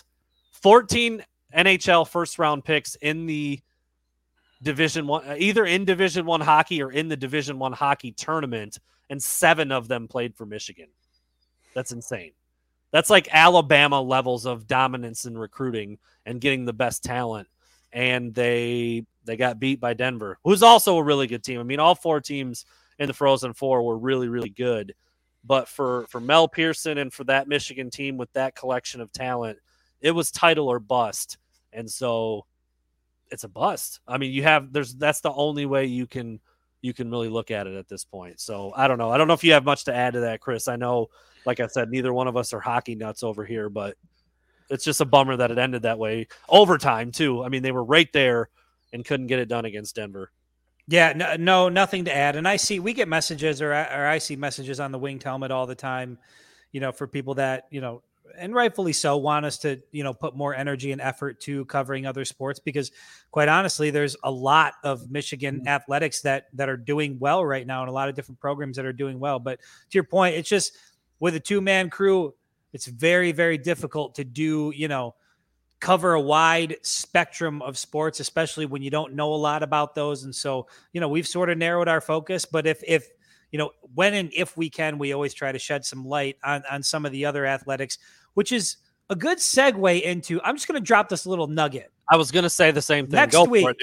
14 NHL first-round picks in the Division One, either in Division One hockey or in the Division One hockey tournament, and 7 of them played for Michigan. That's insane. That's like Alabama levels of dominance in recruiting and getting the best talent. And they got beat by Denver, who's also a really good team. I mean, all 4 teams in the Frozen Four were really, really good. But for Mel Pearson and for that Michigan team with that collection of talent, it was title or bust. And so it's a bust. I mean, that's the only way you can really look at it at this point. So I don't know. I don't know if you have much to add to that, Chris. I know, like I said, neither one of us are hockey nuts over here, but it's just a bummer that it ended that way. Overtime too. I mean, they were right there and couldn't get it done against Denver. Yeah, no, nothing to add. And we get messages or I see messages on the Winged Helmet all the time, for people that, and rightfully so, want us to, put more energy and effort to covering other sports, because quite honestly, there's a lot of Michigan athletics that are doing well right now and a lot of different programs that are doing well. But to your point, it's just with a 2-man crew, it's very, very difficult to do, cover a wide spectrum of sports, especially when you don't know a lot about those. And so, we've sort of narrowed our focus, but if when and if we can, we always try to shed some light on some of the other athletics, which is a good segue into, I'm just going to drop this little nugget. I was going to say the same thing. Next week,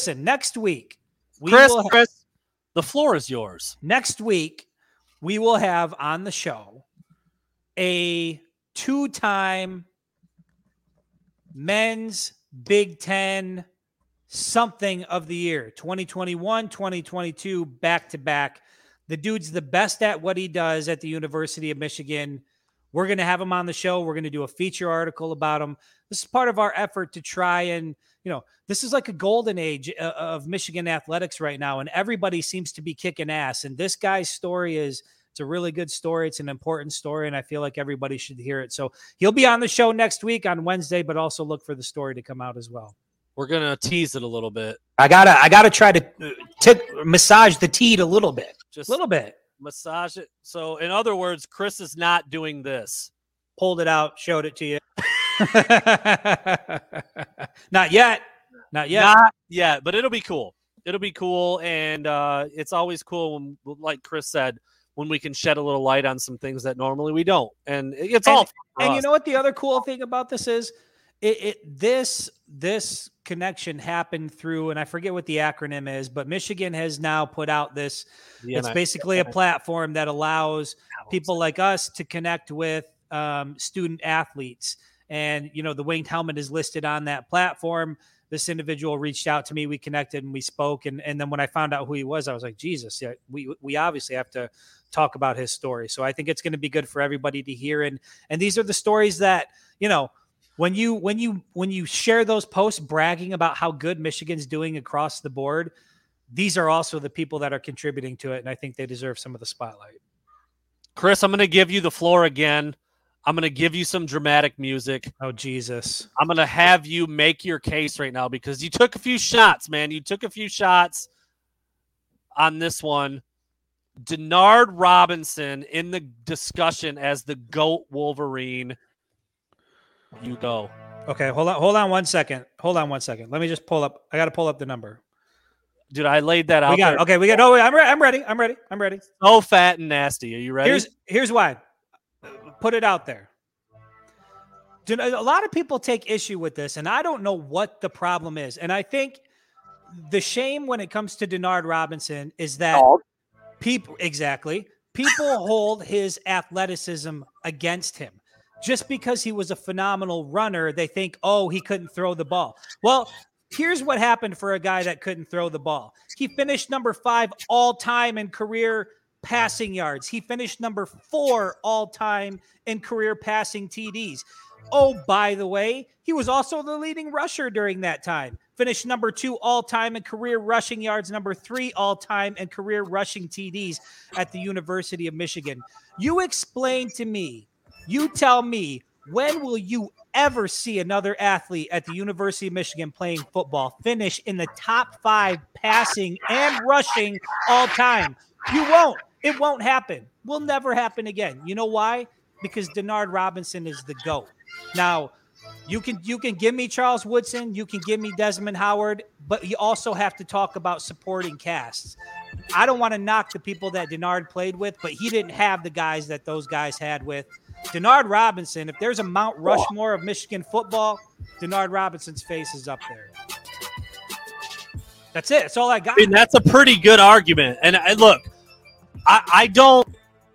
Chris, the floor is yours. Next week, we will have on the show a 2-time men's Big Ten something of the year, 2021, 2022, back-to-back. The dude's the best at what he does at the University of Michigan. We're going to have him on the show. We're going to do a feature article about him. This is part of our effort to try and, this is like a golden age of Michigan athletics right now, and everybody seems to be kicking ass. And this guy's story it's a really good story. It's an important story, and I feel like everybody should hear it. So he'll be on the show next week on Wednesday, but also look for the story to come out as well. We're going to tease it a little bit. I gotta try to massage the teat a little bit. Just a little bit. Massage it. So in other words, Chris is not doing this. Pulled it out, showed it to you. Not yet, but it'll be cool. And it's always cool when, like Chris said, when we can shed a little light on some things that normally we don't. And it's all. And you know what the other cool thing about this is? This connection happened through, and I forget what the acronym is, but Michigan has now put out this. It's basically a platform that allows people like us to connect with student athletes. And, the Winged Helmet is listed on that platform. This individual reached out to me. We connected and we spoke. And then when I found out who he was, I was like, Jesus, yeah, we obviously have to talk about his story. So I think it's going to be good for everybody to hear. And these are the stories that, when you share those posts bragging about how good Michigan's doing across the board, these are also the people that are contributing to it. And I think they deserve some of the spotlight. Chris, I'm going to give you the floor again. I'm going to give you some dramatic music. Oh, Jesus. I'm going to have you make your case right now because you took a few shots, man. You took a few shots on this one. Denard Robinson in the discussion as the GOAT Wolverine. You go. Okay, hold on 1 second. Let me just pull up. I got to pull up the number. Dude, I laid that out. We got there. it. Okay, we got. Oh, I'm ready. So fat and nasty. Are you ready? Here's why. Put it out there. A lot of people take issue with this, and I don't know what the problem is. And I think the shame when it comes to Denard Robinson is that people hold his athleticism against him. Just because he was a phenomenal runner, they think, oh, he couldn't throw the ball. Well, here's what happened for a guy that couldn't throw the ball. He finished number 5 all time in career passing yards. He finished number 4 all time in career passing TDs. Oh, by the way, he was also the leading rusher during that time. Finished number 2 all-time in career rushing yards, number 3 all-time in career rushing TDs at the University of Michigan. You explain to me, you tell me, when will you ever see another athlete at the University of Michigan playing football finish in the top 5 passing and rushing all time? You won't. It won't happen. Will never happen again. You know why? Because Denard Robinson is the GOAT. Now, you can give me Charles Woodson, you can give me Desmond Howard, but you also have to talk about supporting casts. I don't want to knock the people that Denard played with, but he didn't have the guys that those guys had with. Denard Robinson, if there's a Mount Rushmore of Michigan football, Denard Robinson's face is up there. That's it. That's all I got. I mean, that's a pretty good argument. And look, I don't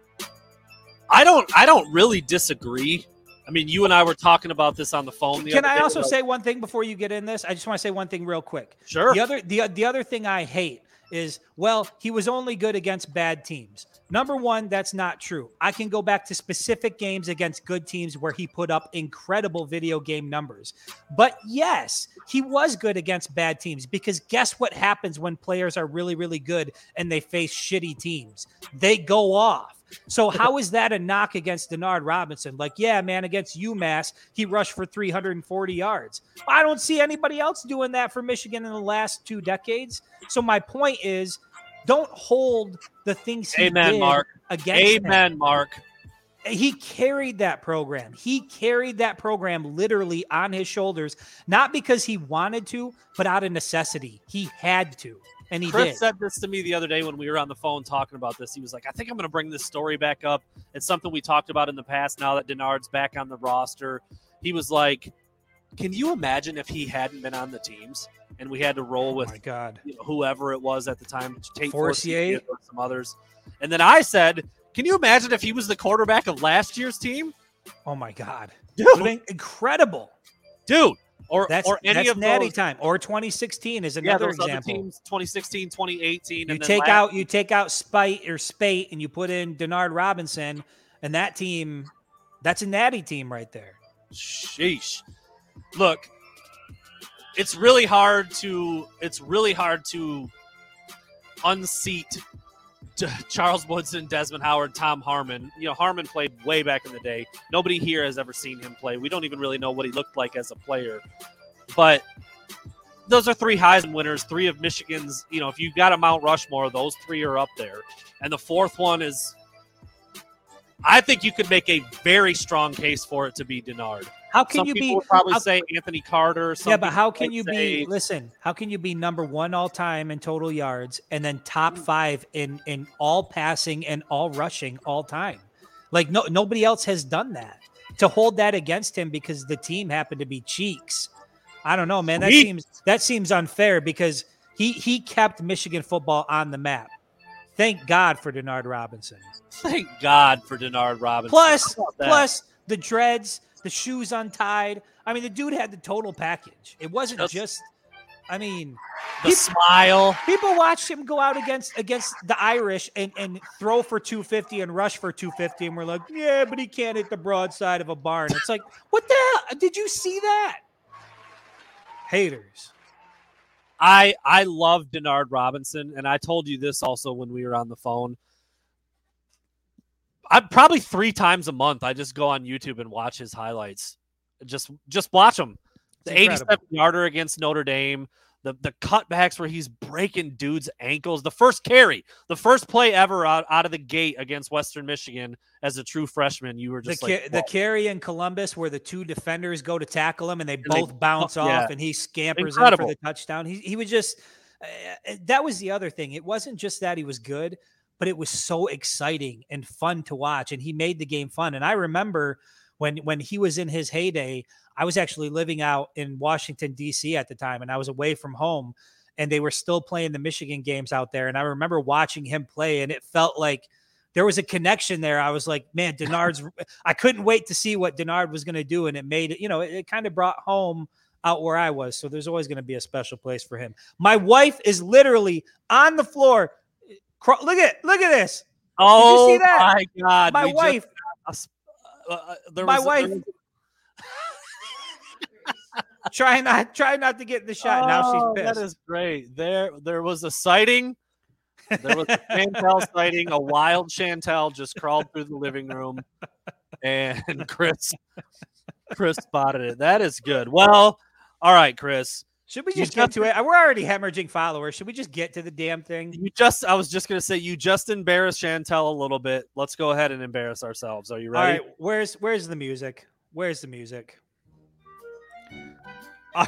really disagree. I mean, you and I were talking about this on the phone. Can I also say one thing before you get in this? I just want to say one thing real quick. Sure. The other thing I hate is, well, he was only good against bad teams. Number one, that's not true. I can go back to specific games against good teams where he put up incredible video game numbers. But yes, he was good against bad teams, because guess what happens when players are really, really good and they face shitty teams? They go off. So how is that a knock against Denard Robinson? Like, yeah, man, against UMass, he rushed for 340 yards. I don't see anybody else doing that for Michigan in the last 2 decades. So my point is, don't hold the things he did Mark. against him. Mark. He carried that program. He carried that program literally on his shoulders, not because he wanted to, but out of necessity. He had to. And he Chris did. said this to me the other day when we were on the phone talking about this. He was like, I think I'm going to bring this story back up. It's something we talked about in the past now that Denard's back on the roster. He was like, can you imagine if he hadn't been on the teams and we had to roll with whoever it was at the time, Tate Forcier or some others? And then I said, can you imagine if he was the quarterback of last year's team? Oh, my God. Dude. Incredible. Dude. That's Natty time, or 2016 is another example. Other teams, 2016, 2018. You take out Spite and you put in Denard Robinson, and that team, that's a Natty team right there. Sheesh. Look, it's really hard to unseat Charles Woodson, Desmond Howard, Tom Harmon. You know, Harmon played way back in the day. Nobody here has ever seen him play. We don't even really know what he looked like as a player. But those are 3 Heisman winners, 3 of Michigan's. You know, if you've got a Mount Rushmore, those 3 are up there. And the 4th one is, I think you could make a very strong case for it to be Denard. How can Some you people be? Would probably say Anthony Carter. Yeah, but how can you be? Listen, how can you be number 1 all time in total yards and then top 5 in all passing and all rushing all time? Like nobody else has done that. To hold that against him because the team happened to be cheeks, I don't know, man. That seems unfair because he kept Michigan football on the map. Thank God for Denard Robinson. Thank God for Denard Robinson. Plus the dreads. The shoes untied. I mean, the dude had the total package. It wasn't just, I mean, the smile. People watched him go out against the Irish and throw for 250 and rush for 250, and we're like, yeah, but he can't hit the broadside of a barn. It's like, what the hell? Did you see that? Haters. I love Denard Robinson, and I told you this also when we were on the phone. I'm probably 3 times a month. I just go on YouTube and watch his highlights. Just watch them. The 87-yarder against Notre Dame, the cutbacks where he's breaking dudes' ankles, the first carry, the first play ever out of the gate against Western Michigan as a true freshman. You were just the carry in Columbus where the 2 defenders go to tackle him and they both bounce off and he scampers in for the touchdown. He was just that was the other thing. It wasn't just that he was good, but it was so exciting and fun to watch, and he made the game fun. And I remember when he was in his heyday, I was actually living out in Washington, D.C. at the time, and I was away from home, and they were still playing the Michigan games out there. And I remember watching him play, and it felt like there was a connection there. I was like, man, I couldn't wait to see what Denard was going to do, and it made it, it kind of brought home out where I was. So there's always going to be a special place for him. My wife is literally on the floor. Look at this. Oh, did you see that? My God. My wife. Try not to get in the shot. Now she's pissed. That is great. There was a sighting. There was a Chantel sighting. A wild Chantel just crawled through the living room, and Chris spotted it. That is good. Well, all right, Chris. Should we just get to it? We're already hemorrhaging followers. Should we just get to the damn thing? I was just gonna say you just embarrassed Chantel a little bit. Let's go ahead and embarrass ourselves. Are you ready? All right. Where's the music? Where's the music? All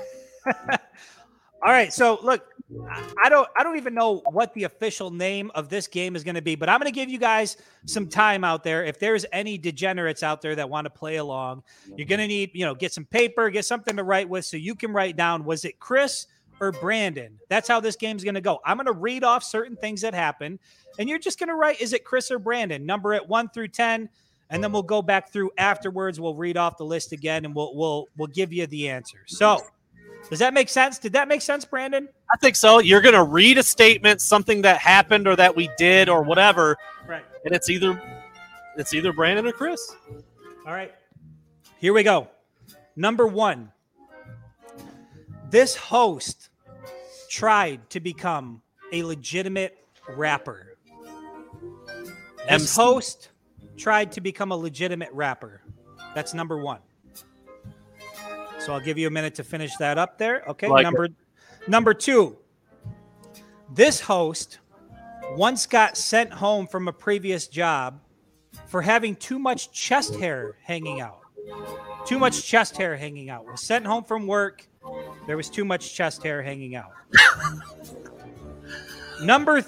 right. So look, I don't even know what the official name of this game is going to be, but I'm going to give you guys some time out there. If there's any degenerates out there that want to play along, you're going to need, get some paper, get something to write with so you can write down, was it Chris or Brandon? That's how this game's going to go. I'm going to read off certain things that happen, and you're just going to write, is it Chris or Brandon? Number it 1 through 10, and then we'll go back through afterwards. We'll read off the list again, and we'll give you the answer. So, does that make sense? Did that make sense, Brandon? I think so. You're going to read a statement, something that happened or that we did or whatever. Right. And it's either Brandon or Chris. All right. Here we go. Number 1. This host tried to become a legitimate rapper. This host tried to become a legitimate rapper. That's number 1. So I'll give you a minute to finish that up there. Okay. Number 2. This host once got sent home from a previous job for having too much chest hair hanging out. Too much chest hair hanging out. Was sent home from work. There was too much chest hair hanging out. Number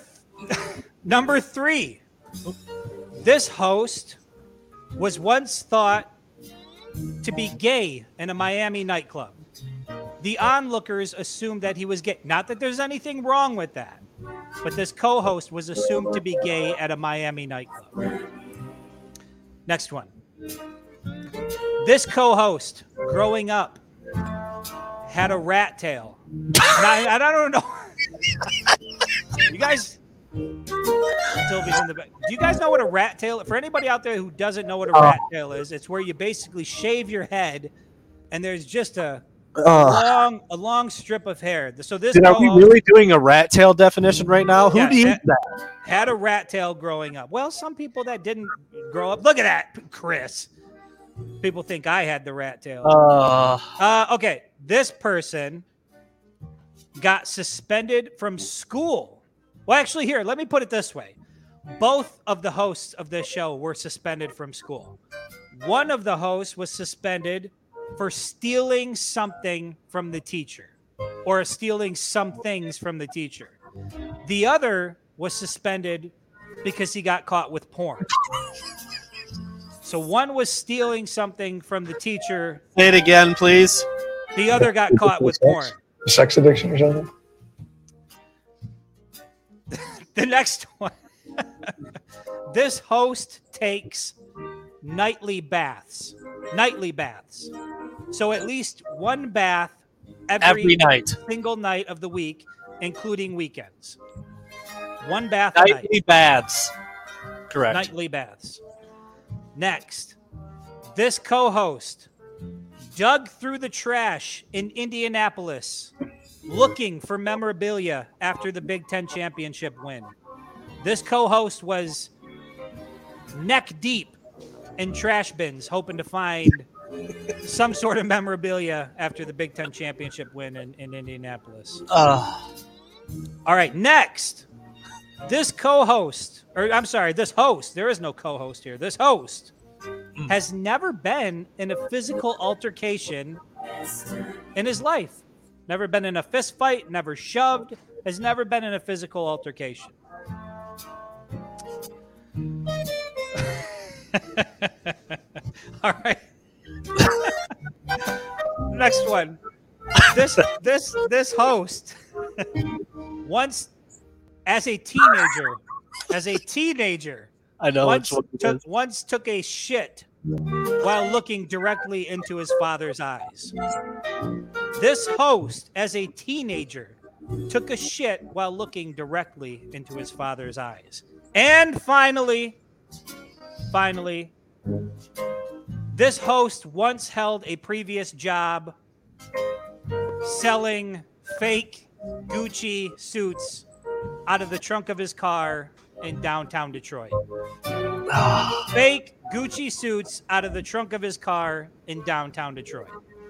3. This host was once thought to be gay in a Miami nightclub. The onlookers assumed that he was gay. Not that there's anything wrong with that, but this co-host was assumed to be gay at a Miami nightclub. Next one. This co-host, growing up, had a rat tail. I don't know. You guys... Sylvie's in the back. Do you guys know what a rat tail is? For anybody out there who doesn't know what a rat tail is, it's where you basically shave your head and there's just a long strip of hair. So this are we really doing a rat tail definition right now? Who needs that? Had a rat tail growing up. Well, some people that didn't grow up. Look at that, Chris. People think I had the rat tail. Okay. This person got suspended from school. Well, actually, here, let me put it this way. Both of the hosts of this show were suspended from school. One of the hosts was suspended for stealing something from the teacher or stealing some things from the teacher. The other was suspended because he got caught with porn. So one was stealing something from the teacher. Say it again, please. The other got caught with porn. Sex addiction or something? The next one. This host takes nightly baths. Nightly baths. So at least one bath every night. Single night of the week, including weekends. One bath a night. Nightly baths. Correct. Nightly baths. Next. This co-host dug through the trash in Indianapolis looking for memorabilia after the Big Ten championship win. This co-host was neck deep in trash bins, hoping to find some sort of memorabilia after the Big Ten championship win in Indianapolis. All right, next. This host, there is no co-host here. This host has never been in a physical altercation in his life. Never been in a fist fight, never shoved, has never been in a physical altercation. All right. Next one. This host once as a teenager, I know once took a shit while looking directly into his father's eyes. This host, as a teenager, took a shit while looking directly into his father's eyes. And finally, this host once held a previous job selling fake Gucci suits out of the trunk of his car in downtown Detroit. Fake Gucci suits out of the trunk of his car in downtown Detroit.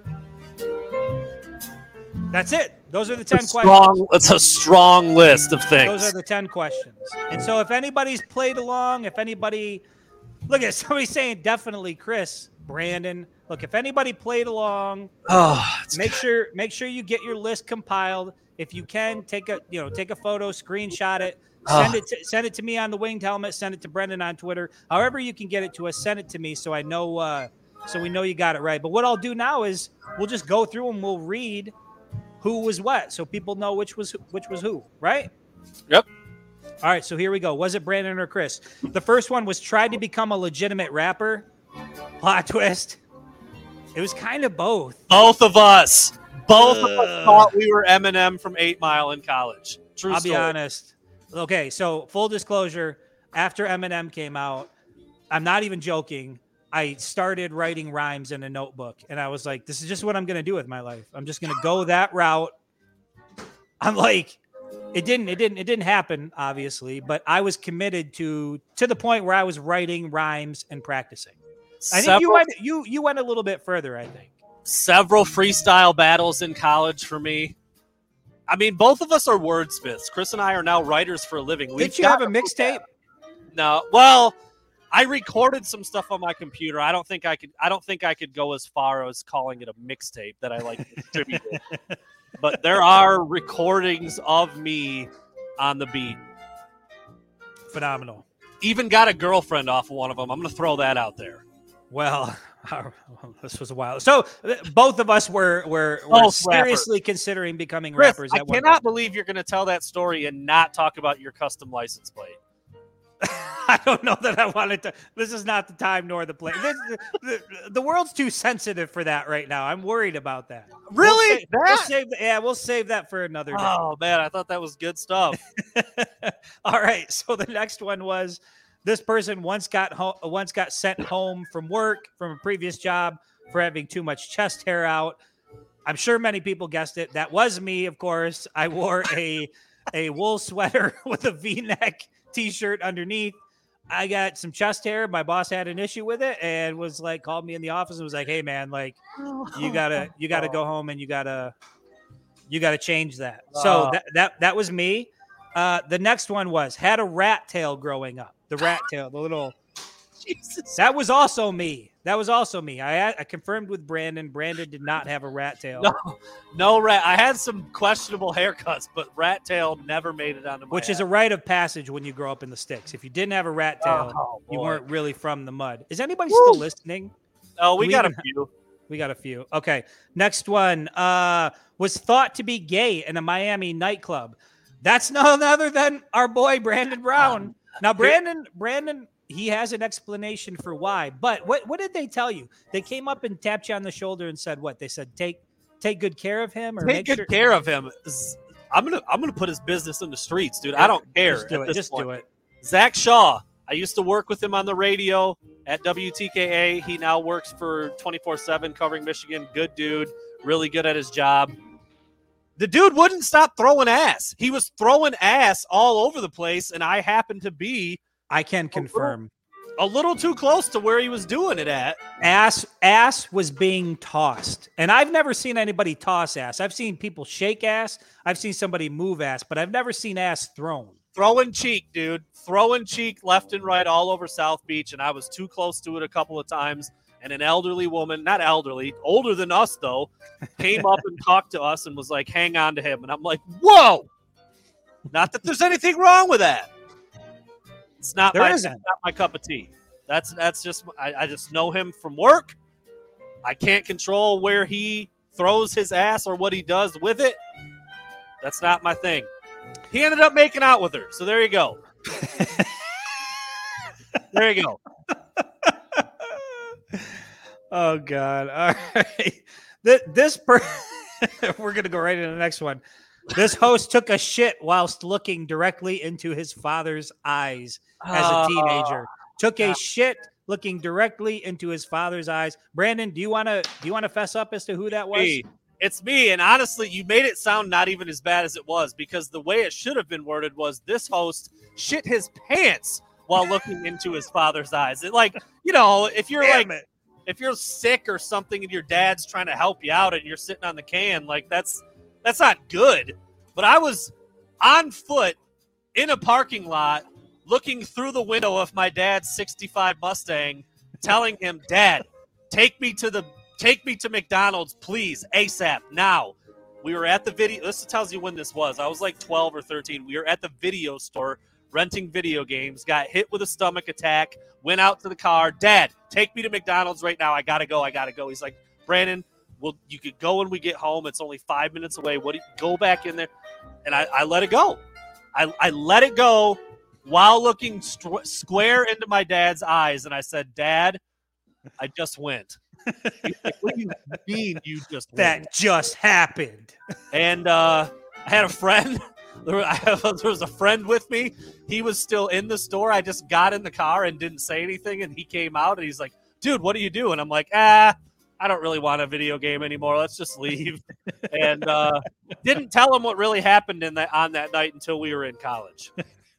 That's it. Those are the 10 questions. It's a strong list of things. Those are the 10 questions. And so if anybody's played along, if anybody, look at somebody saying definitely Chris, Brandon. Look, if anybody played along, make sure you get your list compiled. If you can, take a photo, screenshot it, send it to me on the Winged Helmet, send it to Brendan on Twitter. However you can get it to us, send it to me so I know so we know you got it right. But what I'll do now is we'll just go through and we'll read who was what, so people know which was who, right? Yep. All right, so here we go. Was it Brandon or Chris? The first one was tried to become a legitimate rapper. Plot twist. It was kind of both. Both of us thought we were Eminem from 8 Mile in college. True I'll story. be honest. Okay, so full disclosure, after Eminem came out, I'm not even joking, I started writing rhymes in a notebook, and I was like, this is just what I'm going to do with my life. I'm just going to go that route. I'm like, it didn't happen, obviously, but I was committed to the point where I was writing rhymes and practicing. I think you went a little bit further, I think. Several freestyle battles in college for me. I mean, both of us are wordsmiths. Chris and I are now writers for a living. Did you have a mixtape? No. Well, I recorded some stuff on my computer. I don't think I could go as far as calling it a mixtape that I like distributed. But there are recordings of me on the beat. Phenomenal. Even got a girlfriend off of one of them. I'm going to throw that out there. Well, this was a while. So both of us were seriously considering becoming Chris, rappers. I cannot believe you're going to tell that story and not talk about your custom license plate. I don't know that I wanted to. This is not the time nor the place. The world's too sensitive for that right now. I'm worried about that. Really? We'll save that for another day. Oh, man, I thought that was good stuff. All right. So the next one was this person once got sent home from work from a previous job for having too much chest hair out. I'm sure many people guessed it. That was me, of course. I wore a wool sweater with a V-neck T-shirt underneath. I got some chest hair. My boss had an issue with it and was like, called me in the office and was like, "Hey man, like you gotta go home and you gotta change that." So that was me. The next one was had a rat tail growing up. The rat tail, the little. Jesus. That was also me. I confirmed with Brandon. Brandon did not have a rat tail. No rat. I had some questionable haircuts, but rat tail never made it onto my Which is a rite of passage when you grow up in the sticks. If you didn't have a rat tail, you weren't really from the mud. Is anybody still listening? Oh, we got a few. We got a few. Okay. Next one was thought to be gay in a Miami nightclub. That's none other than our boy Brandon Brown. Now, Brandon, he has an explanation for why. But what did they tell you? They came up and tapped you on the shoulder and said what? They said take good care of him, or take good care of him. I'm gonna put his business in the streets, dude. I don't care. Just do it. Zach Shaw. I used to work with him on the radio at WTKA. He now works for 24/7 covering Michigan. Good dude, really good at his job. The dude wouldn't stop throwing ass. He was throwing ass all over the place, and I happened to be. I can confirm. A little too close to where he was doing it at. Ass was being tossed. And I've never seen anybody toss ass. I've seen people shake ass. I've seen somebody move ass, but I've never seen ass thrown. Throwing cheek, dude. Throwing cheek left and right all over South Beach, and I was too close to it a couple of times. And an elderly woman, not elderly, older than us, though, came up and talked to us and was like, hang on to him. And I'm like, whoa! Not that there's anything wrong with that. It's not my cup of tea. That's just I just know him from work. I can't control where he throws his ass or what he does with it. That's not my thing. He ended up making out with her, so there you go. There you go. Oh God! All right, we're gonna go right into the next one. This host took a shit whilst looking directly into his father's eyes as a teenager. Took a shit looking directly into his father's eyes. Brandon, do you want to fess up as to who that was? It's me. And honestly, you made it sound not even as bad as it was, because the way it should have been worded was this host shit his pants while looking into his father's eyes. It, like, you know, if you're if you're sick or something and your dad's trying to help you out and you're sitting on the can, like that's not good. But I was on foot in a parking lot looking through the window of my dad's 65 Mustang, telling him, Dad, take me to McDonald's, please, ASAP, now. We were at the video. This tells you when this was. I was like 12 or 13. We were at the video store renting video games, got hit with a stomach attack, went out to the car. Dad, take me to McDonald's right now. I got to go. He's like, Brandon, well, you could go when we get home. It's only 5 minutes away. Go back in there. And I let it go. I let it go while looking square into my dad's eyes. And I said, Dad, I just went. What do you mean you just went? That just happened. And I had a friend. There was a friend with me. He was still in the store. I just got in the car and didn't say anything. And he came out and he's like, dude, what do you do? And I'm like, I don't really want a video game anymore. Let's just leave. And didn't tell him what really happened on that night until we were in college.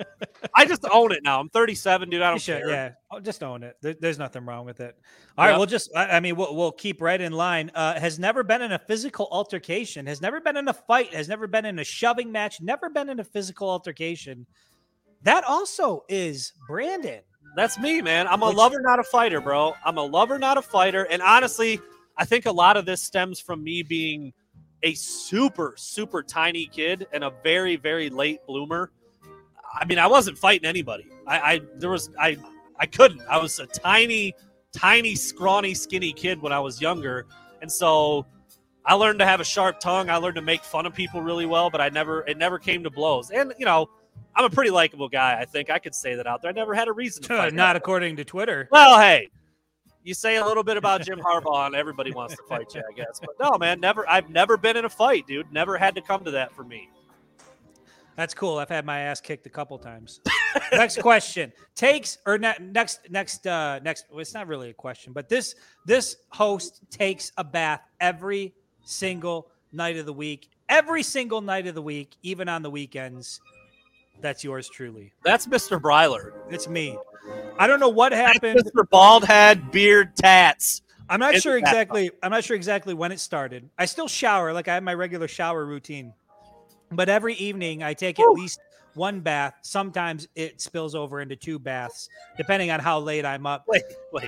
I just own it now. I'm 37, dude. I don't care. Yeah, just own it. There's nothing wrong with it. All right, we'll keep right in line. Has never been in a physical altercation. Has never been in a fight. Has never been in a shoving match. Never been in a physical altercation. That also is Brandon. That's me, man. I'm a lover, not a fighter, bro. I'm a lover, not a fighter. And honestly, I think a lot of this stems from me being a super, super tiny kid and a very, very late bloomer. I mean, I wasn't fighting anybody. I couldn't. I was a tiny, scrawny, skinny kid when I was younger. And so I learned to have a sharp tongue. I learned to make fun of people really well, but it never came to blows. And, you know, I'm a pretty likable guy. I think I could say that out there. I never had a reason to fight. Not according to Twitter. Well, hey, you say a little bit about Jim Harbaugh and everybody wants to fight you, I guess. But no, man, I've never been in a fight, dude. Never had to come to that for me. That's cool. I've had my ass kicked a couple times. Next question. Takes or next. Well, it's not really a question, but this host takes a bath every single night of the week. Every single night of the week, even on the weekends. That's yours truly. That's Mr. Breiler. It's me. I don't know what happened. That's Mr. Bald Head, beard, tats. I'm not sure exactly when it started. I still shower. Like I have my regular shower routine. But every evening I take at least one bath. Sometimes it spills over into two baths, depending on how late I'm up. Wait.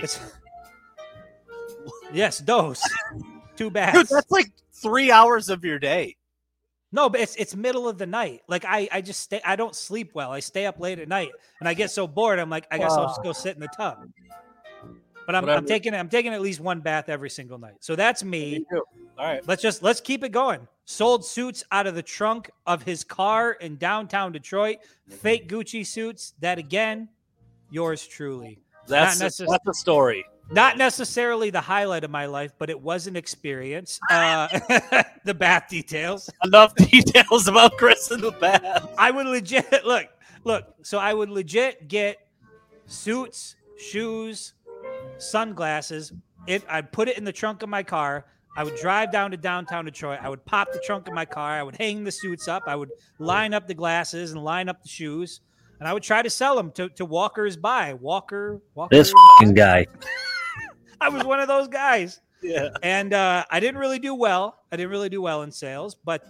Yes, those. 2 baths. Dude, that's like 3 hours of your day. No, but it's middle of the night. Like I just stay. I don't sleep well. I stay up late at night, and I get so bored. I'm like, I guess I'll just go sit in the tub. But I'm taking at least one bath every single night. So that's me. All right. Let's keep it going. Sold suits out of the trunk of his car in downtown Detroit. Fake Gucci suits. That again, yours truly. That's the story. Not necessarily the highlight of my life, but it was an experience. The bath details. Enough details about Chris in the bath. I would legit look. So I would legit get suits, shoes, sunglasses. I'd put it in the trunk of my car. I would drive down to downtown Detroit. I would pop the trunk of my car. I would hang the suits up. I would line up the glasses and line up the shoes. And I would try to sell them to walkers by. Walker. This guy. I was one of those guys. Yeah. And I didn't really do well. I didn't really do well in sales. But,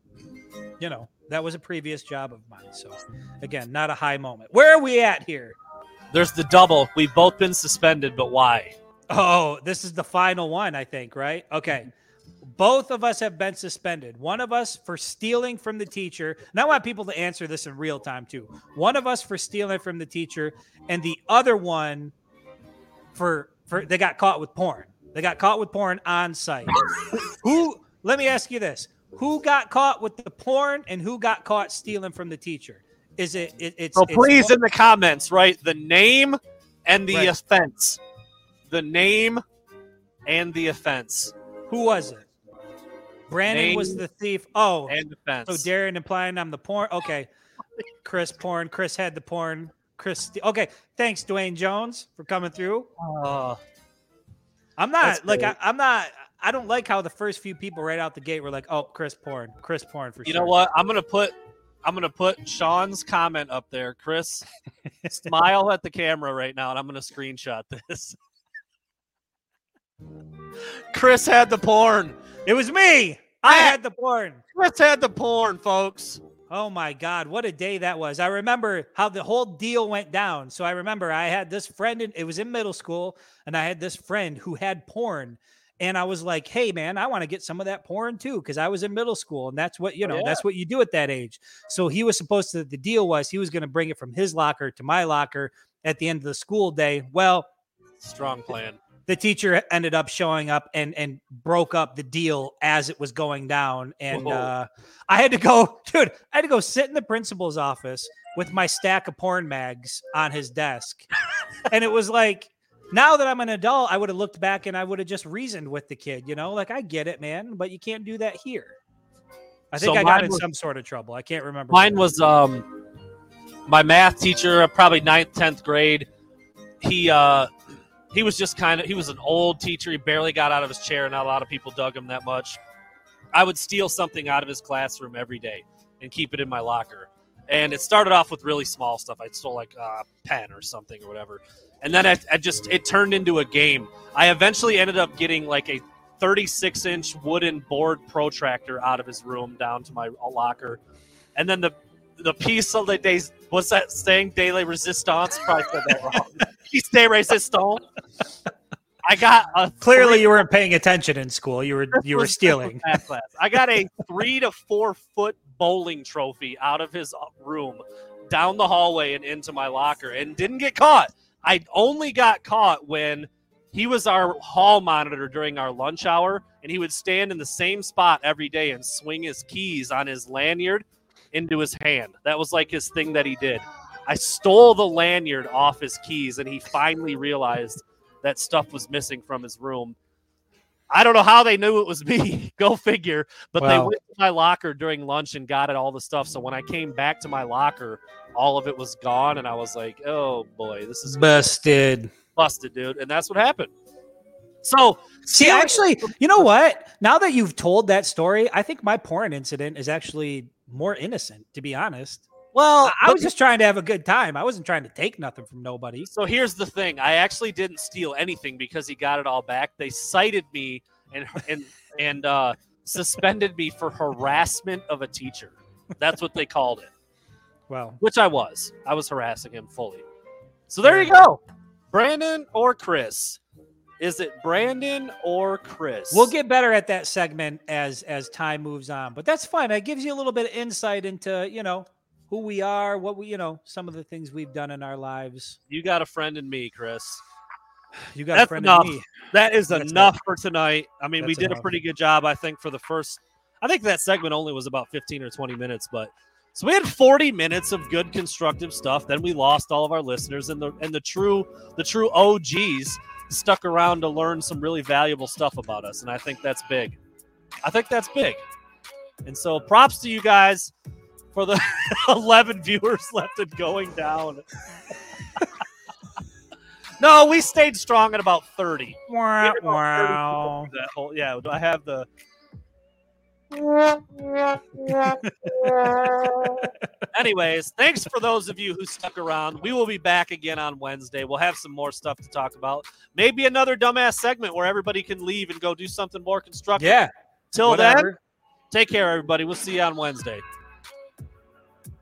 that was a previous job of mine. So, again, not a high moment. Where are we at here? There's the double. We've both been suspended, but why? Oh, this is the final one, I think, right? Okay. Both of us have been suspended. One of us for stealing from the teacher. And I want people to answer this in real time, too. One of us for stealing from the teacher, and the other one for they got caught with porn. They got caught with porn on site. Let me ask you this. Who got caught with the porn and who got caught stealing from the teacher? Is it's please in the comments, write the name and the offense. The name and the offense. Who was it? Brandon was the thief. Oh, and offense. So Darren implying I'm the porn. Okay. Chris porn. Chris had the porn. Okay. Thanks, Dwayne Jones, for coming through. I'm not I don't like how the first few people right out the gate were like, "Oh, Chris porn for sure." You know what? I'm gonna put Sean's comment up there. Chris, smile at the camera right now, and I'm gonna screenshot this. Chris had the porn. It was me. I had the porn. Chris had the porn, folks. Oh my God, what a day that was. I remember how the whole deal went down. So I remember I had this friend, it was in middle school, and I had this friend who had porn. And I was like, hey, man, I want to get some of that porn too, because I was in middle school. And that's what, that's what you do at that age. So he was supposed to, the deal was he was going to bring it from his locker to my locker at the end of the school day. Well, strong plan. The teacher ended up showing up and broke up the deal as it was going down. And I had to go sit in the principal's office with my stack of porn mags on his desk. And it was like, now that I'm an adult, I would have looked back and I would have just reasoned with the kid, like, I get it, man, but you can't do that here. I think I got in some sort of trouble. I can't remember. Mine was my math teacher, probably 9th, 10th grade. He was just he was an old teacher. He barely got out of his chair. Not a lot of people dug him that much. I would steal something out of his classroom every day and keep it in my locker. And it started off with really small stuff. I stole like a pen or something or whatever. And then it turned into a game. I eventually ended up getting like a 36-inch wooden board protractor out of his room down to my locker. And then the piece of the days, what's that saying? De la resistance? Probably said that wrong. Piece de resistance. I got clearly you weren't paying attention in school. You were stealing. I got a 3 to 4 foot bowling trophy out of his room down the hallway and into my locker and didn't get caught. I only got caught when he was our hall monitor during our lunch hour, and he would stand in the same spot every day and swing his keys on his lanyard into his hand. That was like his thing that he did. I stole the lanyard off his keys, and he finally realized that stuff was missing from his room. I don't know how they knew it was me. Go figure. But They went to my locker during lunch and got all the stuff. So when I came back to my locker, all of it was gone. And I was like, oh, boy, this is busted. Busted, dude. And that's what happened. So, see, actually, you know what? Now that you've told that story, I think my porn incident is actually more innocent, to be honest. Well, I was just trying to have a good time. I wasn't trying to take nothing from nobody. So here's the thing. I actually didn't steal anything because he got it all back. They cited me and suspended me for harassment of a teacher. That's what they called it. Well, which I was. I was harassing him fully. So there you go. Brandon or Chris? Is it Brandon or Chris? We'll get better at that segment as time moves on. But that's fine. That gives you a little bit of insight into, who we are, what we, some of the things we've done in our lives. You got a friend in me, Chris. You got a friend in me. That is enough for tonight. I mean, we did a pretty good job, I think, for the first. I think that segment only was about 15 or 20 minutes, but so we had 40 minutes of good, constructive stuff. Then we lost all of our listeners, and the true OGs stuck around to learn some really valuable stuff about us, and I think that's big. And so, props to you guys. For the 11 viewers left and going down. No, we stayed strong at about 30. Wow. Yeah, I have the... Anyways, thanks for those of you who stuck around. We will be back again on Wednesday. We'll have some more stuff to talk about. Maybe another dumbass segment where everybody can leave and go do something more constructive. Yeah. Till then, take care, everybody. We'll see you on Wednesday.